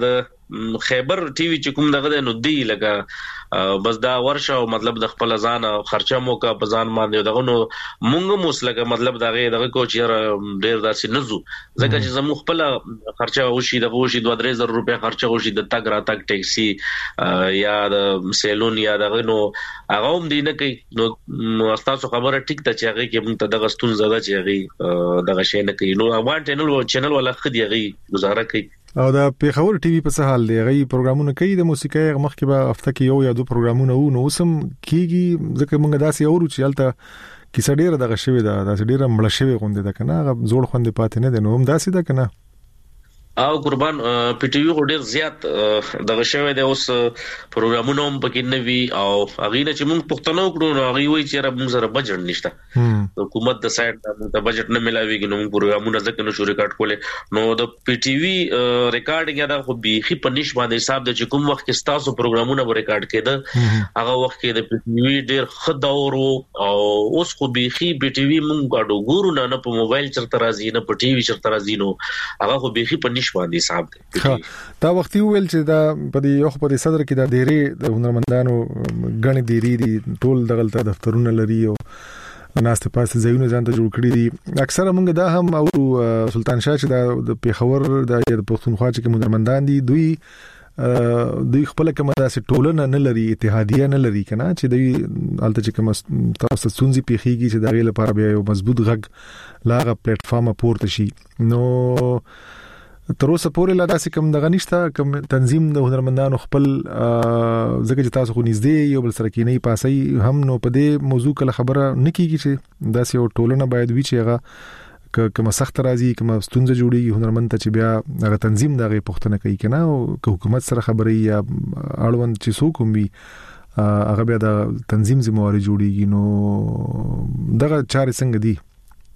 خیبر ټي وي چې کوم دغه نو دی لګه بس دا ورشه مطلب د خپل ځان خرچه مو کا بزان باندې دغه نو مونږ مسلګه مطلب دغه کو چې ډیر داسې نزو ځکه چې زمو خپل خرچه وشي دغه وشي 2-3 روپیا خرچه وشي د تګ را تک ټیکسي یا د سیلون یا دغه نو هغه هم دی نه کوي نو تاسو خبره ټیک ته چې هغه کې موږ ته دغه ستون زده چې هغه دغه شی نه کوي نو وان چینل ولا خدي هغه گزاره کوي او دا پیښور ټي وي په څه حال دی غي پروګرامونه کوي د موسیقي مخکې به هفته کې یو یا دو پروګرامونه وو نو سم کیږي ځکه موږ داسې اورو چې الته کیسه ډیره دغه شوی دا ډیره مړ شوی غونډه ده کنه هغه زوړ خوندې پاتې نه دي نو هم داسې ده کنه او قربان پی ټي وی ډیر زیات دغه شوی دی اوس پروګرامونه هم پکې نه وی او هغه نه چې موږ پښتنو کړو نو هغه وایي چې موږ سره بجټ نشته حکومت د سایډ د بجټ نه ملاويږي نو موږ پروګرامونه ځکه نو شو ریکارډ کولې نو د پی ټي وی ریکارډینګ دا خو بيخي په نش باندې حساب د چې کوم وخت کې تاسو پروګرامونه به ریکارډ کېده هغه وخت کې د پی ټي وی ډیر خداور او اوس خو بيخي پی ټي وی موږ غاډو ګورو نه په موبایل چرته راځي نه په ټي وی چرته راځي نو هغه خو بيخي په باندې صاحب دی دا وختي ویل چې دا په یو په صدر کې دا ډېری د هنرمندانو غني ډېری دي ټول دغلطه دفترونه لري او ناست پاس ځایونه ځان ته جوړ کړی دي اکثره موږ دا هم او سلطان شاه چې د پیښور د پښتونخوا چې هنرمندان دي دوی خپل کومه داسې ټولنه نه لري اتحادیه نه لري کنه چې دوی الته چې کوم تاسو سونځي پیخيږي چې دا غي لپاره بیا یو مضبوط غږ لاغه پلیټ فارم پورته شي نو تر اوسه پورې لا داسې کوم دغه نشته کوم تنظیم د هنرمندانو خپل ځکه چې تاسو خو نږدې یو بل سره کې نه پاسي هم نو په دې موضوع کله خبره نکېږي چې داسې یو ټولنه باید وي چې هغه کوم سخت راځي کوم ستونزه جوړي هنرمند ته چې بیا هغه تنظیم دغه پښتنه کوي کنه او حکومت سره خبري یا اړوند چې څوک وي هغه بیا د تنظیم ذمہواری جوړيږي نو دغه چارې څنګه دي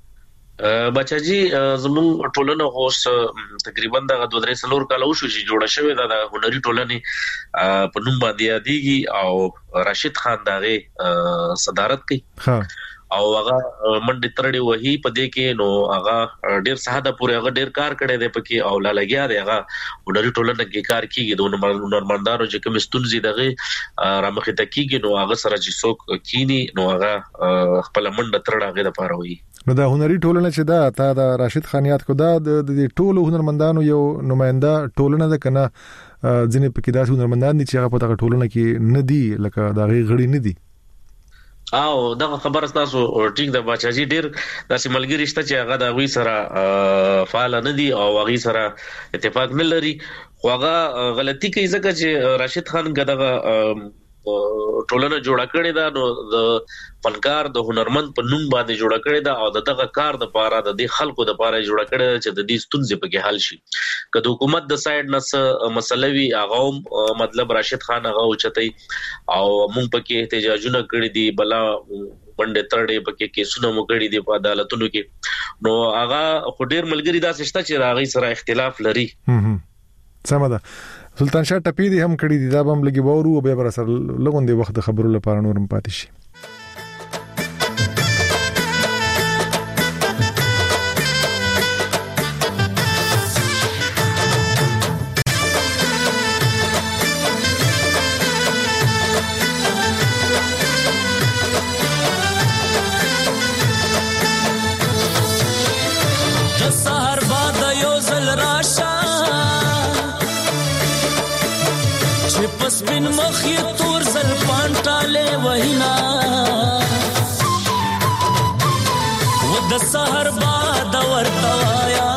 بچا جی زمون ټولنه اوس تقریبا د 2-3 کال وشو چې جوړه شوې د هنري ټولنې په نوم باندې یادېږي او راشد خان دغه صدارت کوي او هغه منډه ترړي وਹੀ په دې کې نو هغه ډیر ساده پورې هغه ډیر کار کړی دی پکې او لا لګیا دی هغه هنري ټولنه کې کار کوي د هنرمندانو چې کوم ستونزې دغه رامخې ته کیږي نو هغه سره چې څوک کینی نو هغه خپل منډه ترړه هغه د پاره وي نو دا هنري ټولنه چې دا تا د راشد خان یاد کو دا د ټولو هنرمندانو یو نماینده ټولنه ده کنه ځینې پکې داسې هنرمندان دي چې هغه په دغه ټولنه کې نه دي لکه دا غړي نه دي او دا خبره تاسو ټیک د بچاجي ډیر داسې ملګری شته چې هغه د غوي سره فعال نه دي او غوي سره اتفاق نه لري خو هغه غلطي کوي ځکه چې راشد خان غدغه ټولنه جوړه کړې ده نو د فنکار د هنرمند په نوم باندې جوړه کړې ده او دغه کار د پاره د دې خلکو د پاره جوړه کړې ده چې د دې ستونزې په کې حل شي کله حکومت د سایډ نس مسلوي هغه مطلب راشد خان هغه اوچتای او مونږ په کې احتجاجونه کړې دي بلا منډه ترړې په کې کیسونه مګړې دي په عدالتونو کې نو هغه خډیر ملګری داسې شته چې راغی سره اختلاف لري سم ده سلطان شاه ټپی دي هم کړي دي دا هم لګي وورو او به سره لګوندې وخت خبرو لپاره نورم پاتې شي سپین مخی تور زلپان ټاله وینا و د سحر باد ورتوایا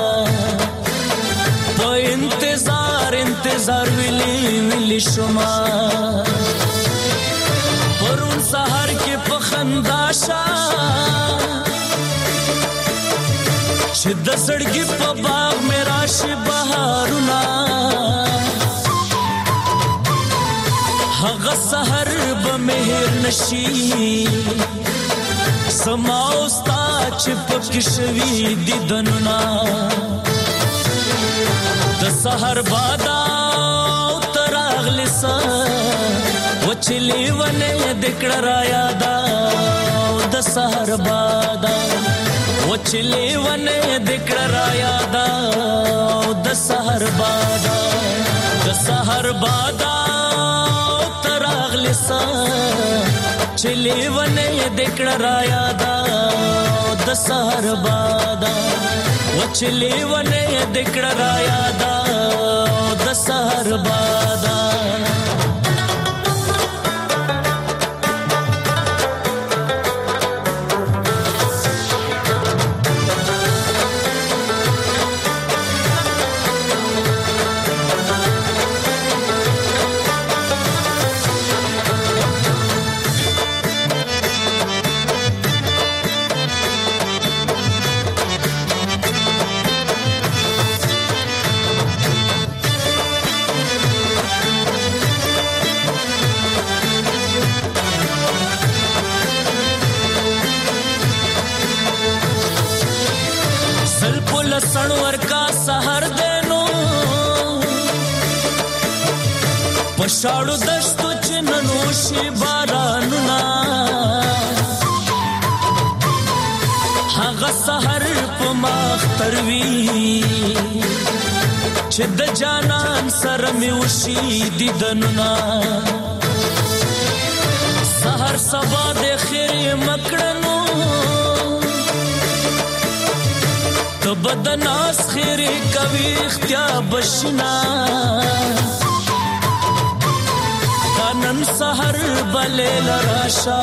په انتظار ویلی شما پرون سحر کې په خنداشا چې د سړګي په باغ مې راشي بهارونه هغه سحر به مهر نشي سماوستا چې پکې شوي دي دنونه د سحر بادا تراغلی سا وچلی ونه دکړه را یادا د سحر بادا وچلی ونه دکړه را یادا د سحر بادا د د سحر بادا تراغلی سا چلی ونه دکړه را یادا د سحر بادا وچلی ونه دکړه را یادا د سحر بادا سنور کا سحر دینو پشاړو دشتو چننو شي بارانونا هغه سحر په ماختر وی چې د جانان سره می وشي دیدنونا سحر سبا د خیر مکړنو بدناس خیری کوي اختیا بشنا نن سحر بلیل راشا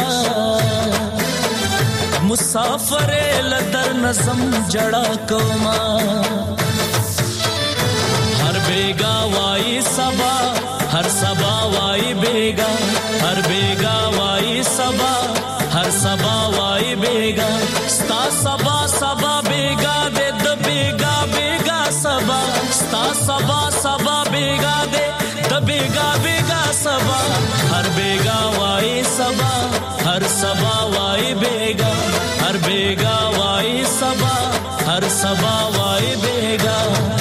مسافر لدر نظم جڑا کوما ہر بیگا وائی صبا ہر صبا وائی بیگا ہر بیگا وائی صبا ہر صبا وائی بیگا ستا صبا صبا بیگا دے د بیگا بیگا صبا ستا صبا صبا بیگا دے د بیگا بیگا صبا ہر بیگا وائی صبا ہر صبا وائی بیگا ہر بیگا وائی صبا ہر صبا وائی بیگا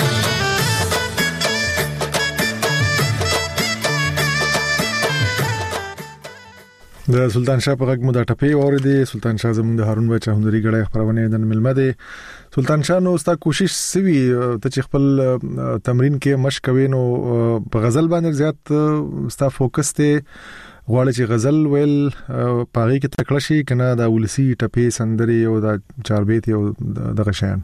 د سلطان شاه په غږ مو د ټپې اوریدي. سلطان شاه زموږ د هارون بچا هنري غړې خبرونه د ملمه دي. سلطان شاه نو ستا کوشش سوي ته چې خپل تمرین کې مشق کوي نو په غزل باندې زیات ستا فوکس ته غواړي چې غزل ویل پاره کې تکړه شي کنه د ولسی ټپې سندري او د چاربیت او د غشان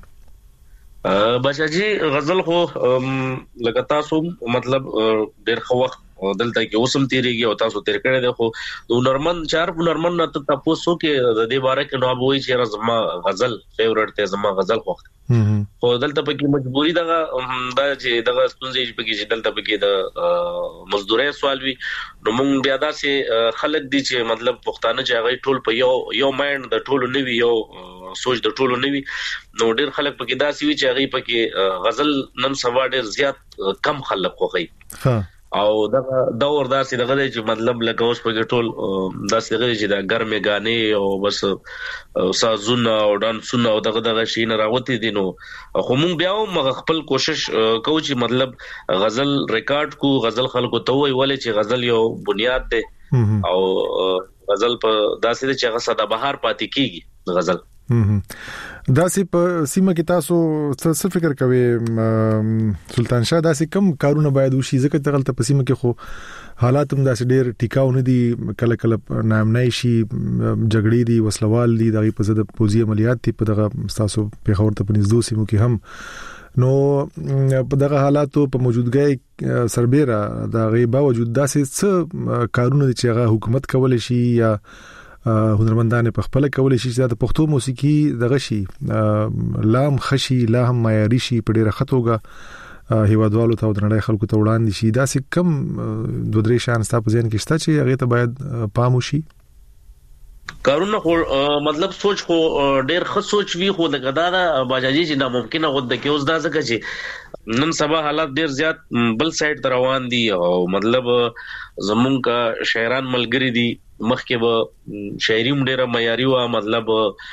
بچا جی غزل خو لکه تاسو مطلب ډېر خو وخت دلته کې اوسم تیریږي او تاسو تیر کړی دی خو د نورمن چار نورمن ته تاسو کې د دې باره کې نو ابوي چې زما غزل فیورټ ته زما غزل خوښ خو دلته پکې مجبوری دغه دا چې دغه ستونزې پکې چې دلته پکې د مزدوري سوال وي نو موږ بیا داسې خلک دي چې مطلب پښتانه چې هغه ټول په یو مایند د ټولو نوي یو سوچ د ټولو نوي نو ډېر خلک پکې داسې وي چې هغه پکې غزل نن سبا ډېر زیات کم خلک خوښي او دا دور داسې دغه چې مطلب لکه اوس په ټول داسې دغه چې د ګرمه غانې او بس سازونه او ډانسونه او دغه شي نه راوتی دي نو خو مونږ بیا هم خپل کوشش کوو چې مطلب غزل ریکارډ کو غزل خلکو ته وی ولې چې غزل یو بنیاد ده او غزل په داسې چې هغه ساده بهار پاتې کیږي غزل داسې په سیمه کې تاسو څه فکر کوئ سلطان شاه داسې کم کارونه باید وشي ځکه چې غلطه په سیمه کې خو حالات هم داسې ډېر ټیکاو نه دي کله کله نامنای شي جګړې دي وسلوال دي دغه په ضد پوزي عملیات دي په دغه تاسو په خبرته په نږدې سیمو کې هم نو په دغه حالاتو په موجودګۍ سربېره د غي باوجود داسې څه کارونه چې هغه حکومت کولای شي یا هنرمندان په خپل کولای شي چې د پښتو موسیقي دغه شي لام خشي لا هم معیاري شي په ډیره خطوګه هیوادوالو ته درنړی خلکو ته وړاندې شي داسې کم دوه درې شان ستا په ذهن کې شته چې هغه ته باید پام وشي کارونه خو مطلب سوچ خو ډیر ښه سوچ وی خو د غدا د باجاجي چې ناممکنه غو د کې اوس دا ځکه چې نن سبا حالات ډیر زیات بل سایډ ته روان دي او مطلب زمونږ کا شاعران ملګری دي مخکې به شاعري ډیره معیاري و مطلب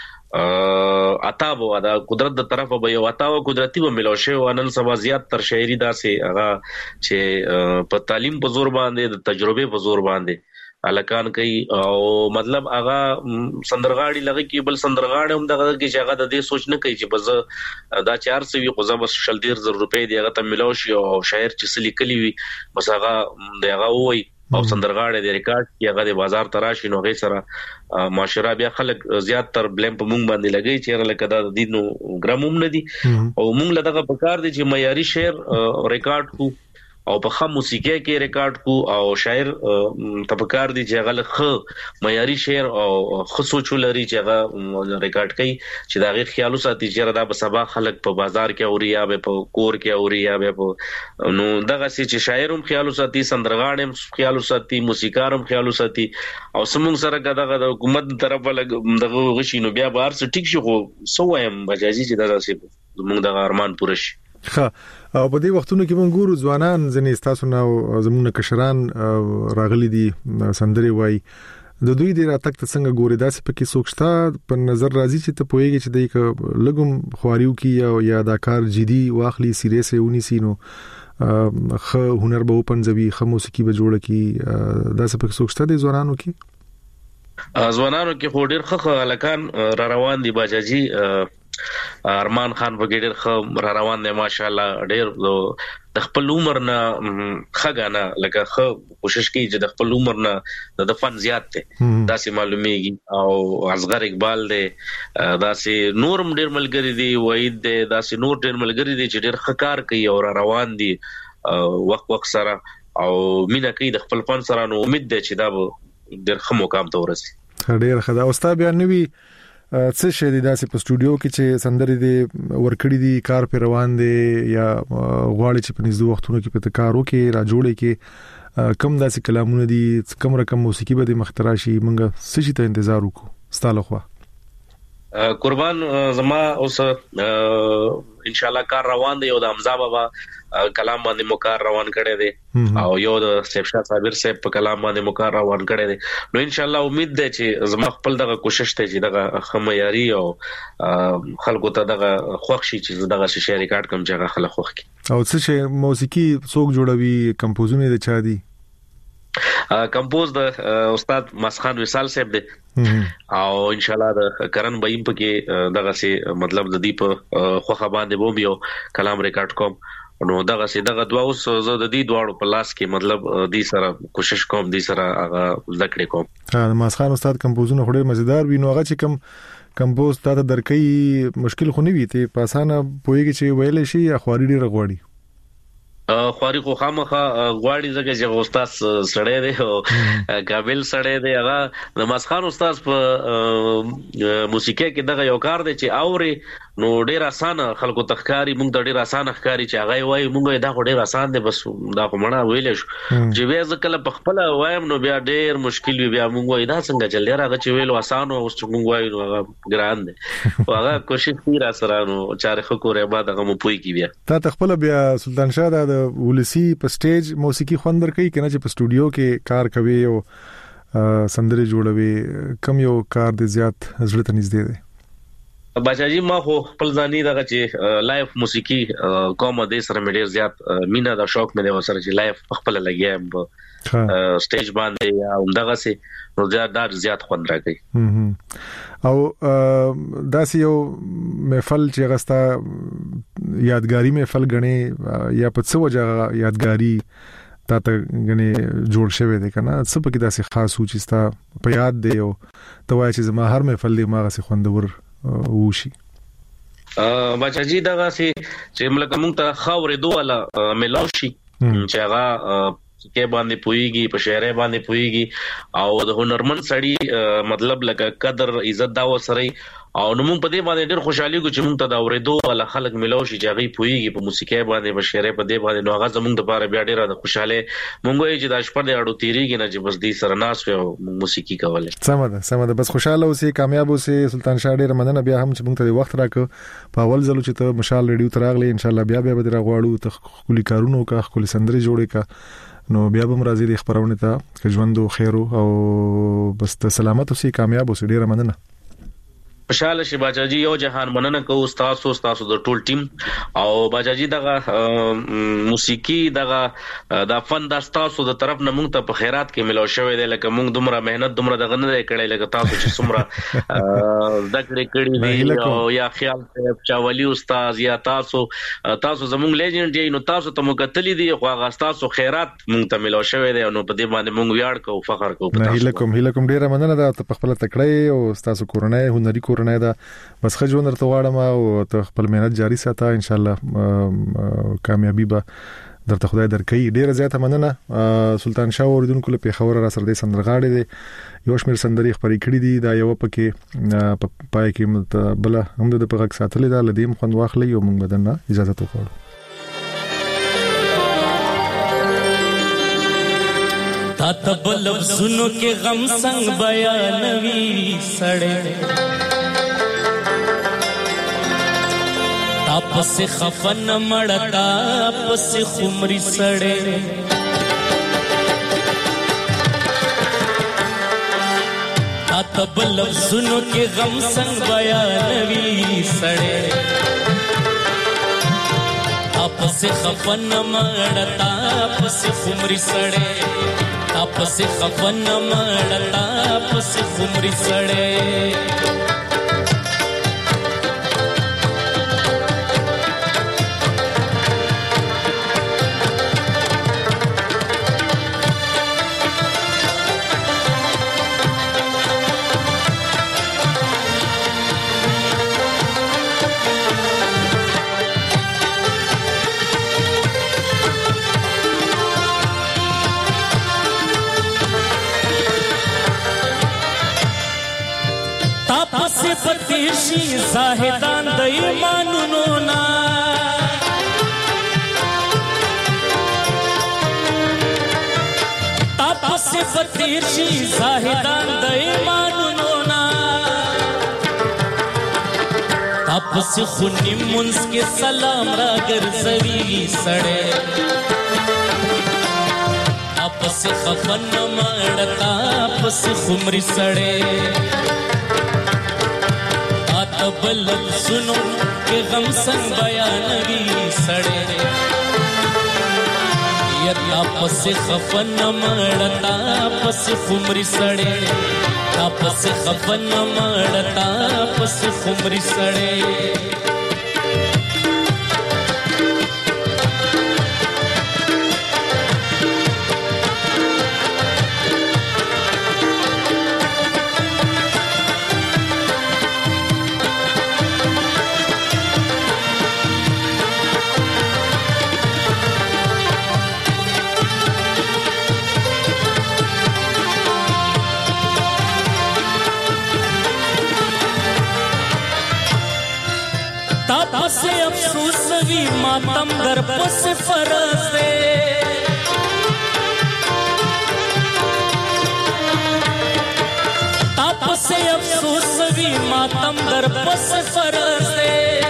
عطا به دا قدرت د طرفه به یو عطا او قدرتي به ملو شي او نن سبا زیات تر شاعري داسې هغه چې په تعلیم په زور باندې د تجربه په زور باندې الکان کوي او مطلب هغه سندرغاړي لګي کې بل سندرغاړي هم دغه کې چې هغه د دې سوچ نه کوي چې بس دا 400 وي خو بس 100 روپۍ دی هغه ته ملو شي او شاعر چې سلی کلی وي بس هغه دغه وای او سندرغاړي د ریکارډ کې هغه د بازار تراشي نو غي سره معاشره بیا خلک زیات تر بلیم په مونږ باندې لګي چې لکه دا د دینو ګراموم نه دي او مونږ لدغه پکار دي چې معیاري شعر ریکارډ کو او په خام موسیقي کې ریکارډ کو او شاعر تپکار دي چې هغه خ معیاري شعر او خصوصو لري چې هغه ریکارډ کوي چې دا غیر خیالو ساتي چې دا به سبا خلک په بازار کې اوري یا په کور کې اوري یا په نو دغه چې شاعر هم خیالو ساتي سندرغاړ هم خیالو ساتي موسیقار هم خیالو ساتي او سمون سره دغه د حکومت طرف دغه غشي نو بیا بهر څه ټیک شي خو سو وایم بجازي چې دغه څه موږ د ارمان پوره شي ها او په دې وختونو کې موږ ګورو ځوانان ځنې تاسو نو زموږ کشران راغلي دي سندري وای د دوی د راتګ ته څنګه ګوري داسې پکې سوچتا په نظر راځي چې ته پوهیږي چې د لګم خواريو کې یا دا کار جدي واخلي سیریسه ونی سينو خ هنر به پنځوي خ موسیقي به جوړه کی داسې پکې سوچتا د ځوانانو کې ځوانانو کې خو ډېر خخ الکان را روان دي باجاجي ارمان خان وګړي خ را روان دي ماشاءالله ډېر د خپل عمر نه خګانا لکه خ کوشش کوي چې د خپل عمر نه د فن زیات ته داسې معلومیږي او اصغر اقبال دی داسې نورم ډېر ملګری دی وحید دی داسې نور ډېر ملګری دی چې ډېر خکار کوي او را روان دي وخت سره او مینا کوي د خپل فن سره نو امید دی چې دا ډېر ښه مقام ته ورسي ډېر ښه دا استاد بیا نوی څه شي د داسې په سټوډیو کې چې سندري دي ورکړي دي کار پر روان دي یا غواړي چې په نږدې وختونو کې په کارو کې را جوړي کې کم داسې کلامونه دي کم رقم موسیقي به د مختراشي مونږ څه شي ته انتظار وکړو ستاله خو قربان زما اوس ان شاء الله کار روان دی او د حمزه بابا کلام باندې مکار روان کړي دي او یو د سیفشا صابر صاحب په کلام باندې مکار روان کړي دي نو ان شاء الله امید ده چې زما خپل دغه کوشش ته چې دغه خمیاري او خلکو ته دغه خوښ شي چې دغه شی ریکارډ کوم چې هغه خلک خوښ کی او څه شی موسیقي څوک جوړوي کمپوزونه د چا دي کمپوز د استاد مسخان وصال صاحب دی او ان شاء الله د کرن بایم پکې دغه سي مطلب د دې په خوخه باندې وو بیا کلام ریکارډ کوم نو دغه سي دغه دوا اوس زه د دې دواړو په لاس کې مطلب دې سره کوشش کوم دې سره هغه ذکر کوم د مسخان استاد کمپوزونه خوري مزیدار وینو هغه چې کم کمپوز ته درکې مشکل خو نه وي ته په اسانه پويږي چې ویل شي اخواري ډیر غوړي خواري خو خامخه غواړي ځکه چې استاد سړی دی او قابل سړی دی هغه د مسخان استاد په موسیقي کې دغه یو کار دی چې اوري نو ډیر اسانه خلکو تخکاری مونږ د ډیر اسانه ښکاری چې هغه وایي مونږ دا ډیر اسان دی بس دا کومه ویل شو چې وې ځکه په خپل وایم نو بیا ډیر مشکل وي بیا مونږ وای دا څنګه چل دی راغی چې ویلو اسانه او مونږ وای نو هغه ګران دی هغه کوشش کوي را سره نو چارخ کورې بعد هغه مو پوي کی بیا تا تخپل بیا سلطان شاه د ولسی په سټیج موسیقي خوندر کوي کنه چې په سټوډیو کې کار کوي او سندري جوړوي کم یو کار د زیات زړه ته نږدې دی بچاجي ما خو خپل ځاني دغه چې لایف موسیقي کومه د سره مې ډیر زیات مینا دا شوق مې د سره چې لایف خپل لګیم سټیج باندې یا همدغه سي نو زیات خوند راکړي او داسې یو محفل چې غستا یادګاری محفل غني یا په څه وجه یادګاری تا ته غني جوړ شوی دی کنه څه پکې داسې خاص و چې ستا په یاد دی او توای چې زما هر محفل دی ما غسي خوندور وشي بچاجي دغه سي چې ملک مونږ ته خاورې دوه ملوشي چې هغه کې باندې پويږي په شعر باندې پويږي او د هنرمن سړی مطلب لکه قدر عزت دا وسري او نو مونږ په دې باندې ډېر خوشحالي کو چې مونږ ته دا اورېدو ول خلک ملوشي چې هغه پويږي په موسیقي باندې په شعر په دې باندې نو هغه زمونږ د لپاره بیا ډېر د خوشاله مونږ یې چې د شپه د اړو تیریږي نه چې بس دې سره ناس او موسیقي کوله سم ده بس خوشاله اوسې کامیاب اوسې سلطان شاه ډېر مننه بیا هم چې مونږ ته وخت راکړ په اول ځل چې ته مشال ریډیو تراغلی ان شاء الله بیا به راغواړو ته خولي کارونو کا خولي سندري جوړې کا نو بیا به مرزي د خبرونه ته که ژوند خیر او بس ته سلامت اوسې کامیاب اوسې ډېر مننه خوشاله شي باچاجي یو جهان مننه کو تاسو د ټول ټیم او باچاجي دغه موسیقي دغه د فن د تاسو د طرف نه مونږ ته په خیرات کې ملو شوې ده لکه مونږ دومره مهنت دومره دغه نه کړې لکه تاسو چې څومره دکړې کړې دي او یا خیال ته چاولي استاد یا تاسو زمونږ لیجنډ یې نو تاسو ته مکتلې دي خو هغه تاسو خیرات مونږ ته ملو شوې ده نو په دې باندې مونږ ویاړ کوو فخر کوو هیله کوم ډیره مننه ده ته خپل تکړه او تاسو کورنۍ هنري کورنۍ ده بس خجو نرته واړم او ته خپل مهنت جاری ساته ان شاء الله کامیابی به درته خدای درکې. ډیره زیاته مننه سلطان شاه اوریدونکو له پیښور را سره د سندرغاړي دی یو شمیر سندري خبرې کړې دي دا یو پکې پای کې بل هم د پغک ساتلې ده لدیم خوند واخلې یو موږ بدنه اجازه تو خور تا تبل لفظونو کې غم څنګه بیانوي سړې تاپس خفن مړتا پس خمري سړې تا تبل لفظونو کې غم څنګه بیانوي سړې تاپس خفن مړتا پس خمري سړې تاپس خفن مړتا پس خمري سړې پتیشی زاہدان د ایمانونو نا تاپس پتیشی زاہدان د ایمانونو نا تاپس خونی منس کے سلام را گرزوی سڑے تاپس خفن مڑ تاپس خمری سڑے بل سنو کہ غم سنگ بیانوی سڑے یا تاپس خفن مڑتا پس خمری سڑے تاپس خفن مڑتا پس خمری سڑے سے افسوس وی ماتم در پس فرض دے تاپ سے افسوس وی ماتم در پس فرض دے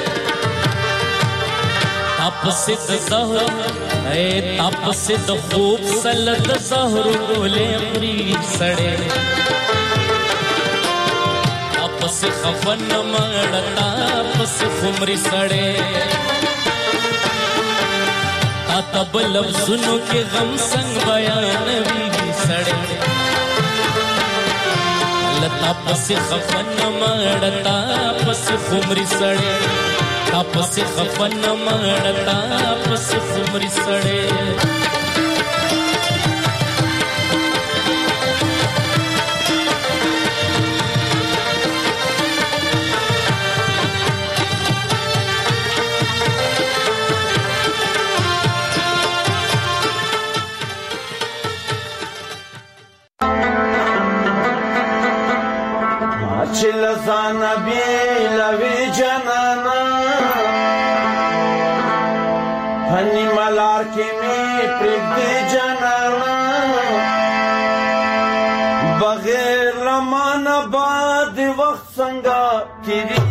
تاپ سے زہر اے تاپ سے خوب سلد زہر گولے پری سڑے پس خفن مڑتا پس خمری سڑے تب لفظنوں کے غم سنگ بیانوی سڑے لتا پس خفن مڑتا پس خمری سڑے پس خفن مڑتا پس خمری سڑے Zana bila vijanana Hani malar ke me prigde janana Bagher ramana baad waqt sanga tiri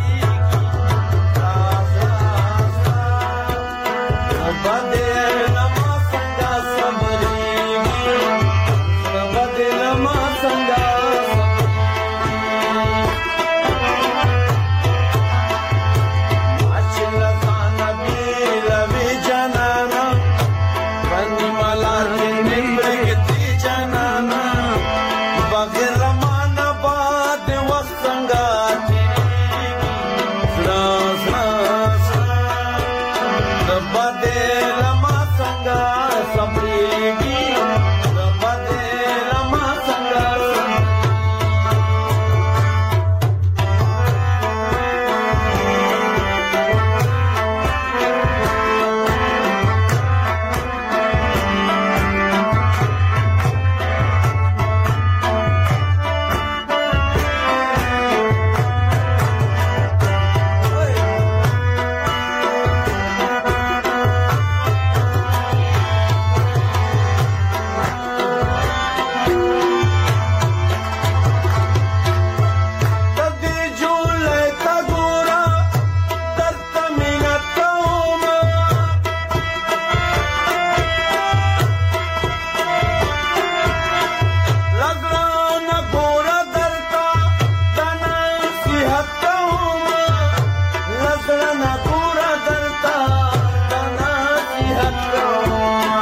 جانانا ګوره درته دا نصیحت کوم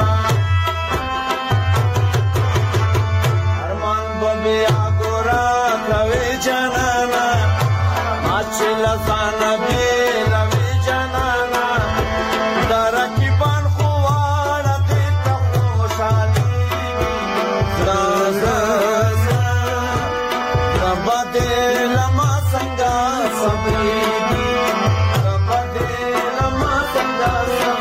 ارمان به بیا ګوره کوي جانانا ما چې له ځانه بېلوي جانانا دا رقیبان خو واړه دې ته خوشحالي ربا دې له ما څنګه صبرېږي ربا دې له ما څنګه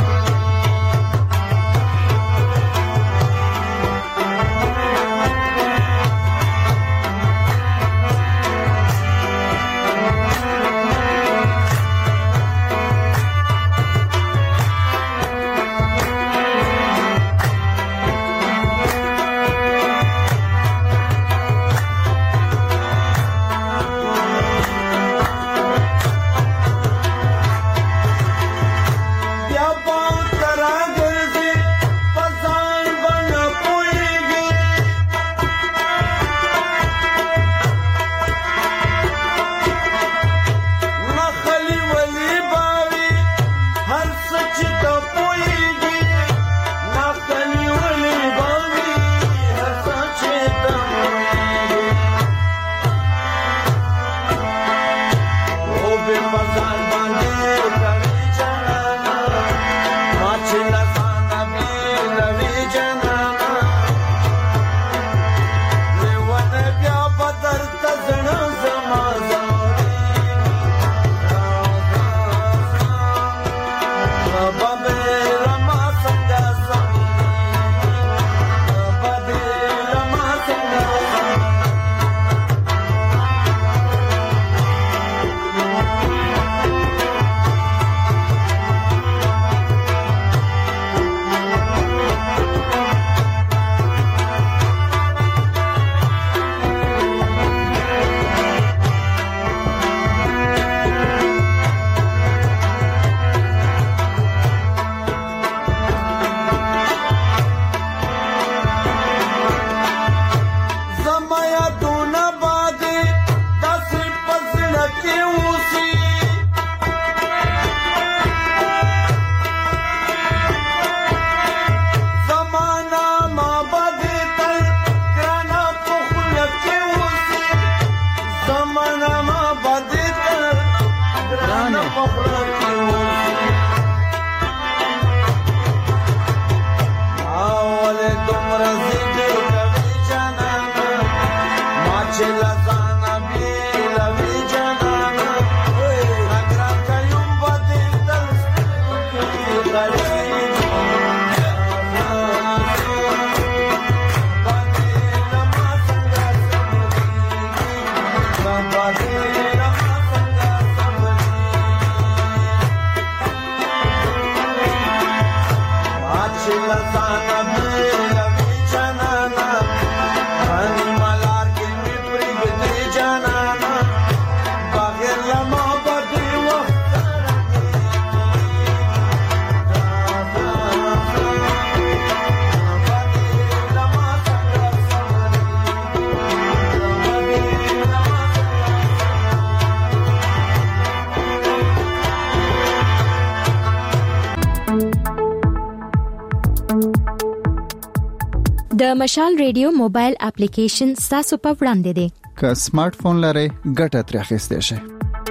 د مشال ریډیو موبایل اپلیکیشن تاسو په وړاندې دی که سمارټ فون لرئ ګټه ترې اخیستئ شئ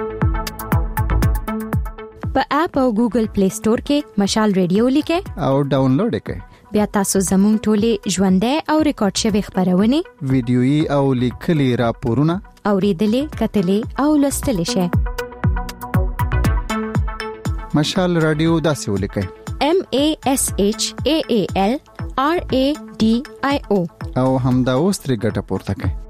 په اپ او ګوګل پلی سٹور کې مشال ریډیو لیکئ او ډاونلوډ کړئ بیا تاسو زموږ ټولې ژوندۍ او ریکارډ شوی خبرونه ویډیويي او لیکلي راپورونه اوریدلې کتلې او لوستلې شئ مشال رادیو داسې ولیکئ MASHAALRADIO او همدا اوس ترې ګټه پورته کړئ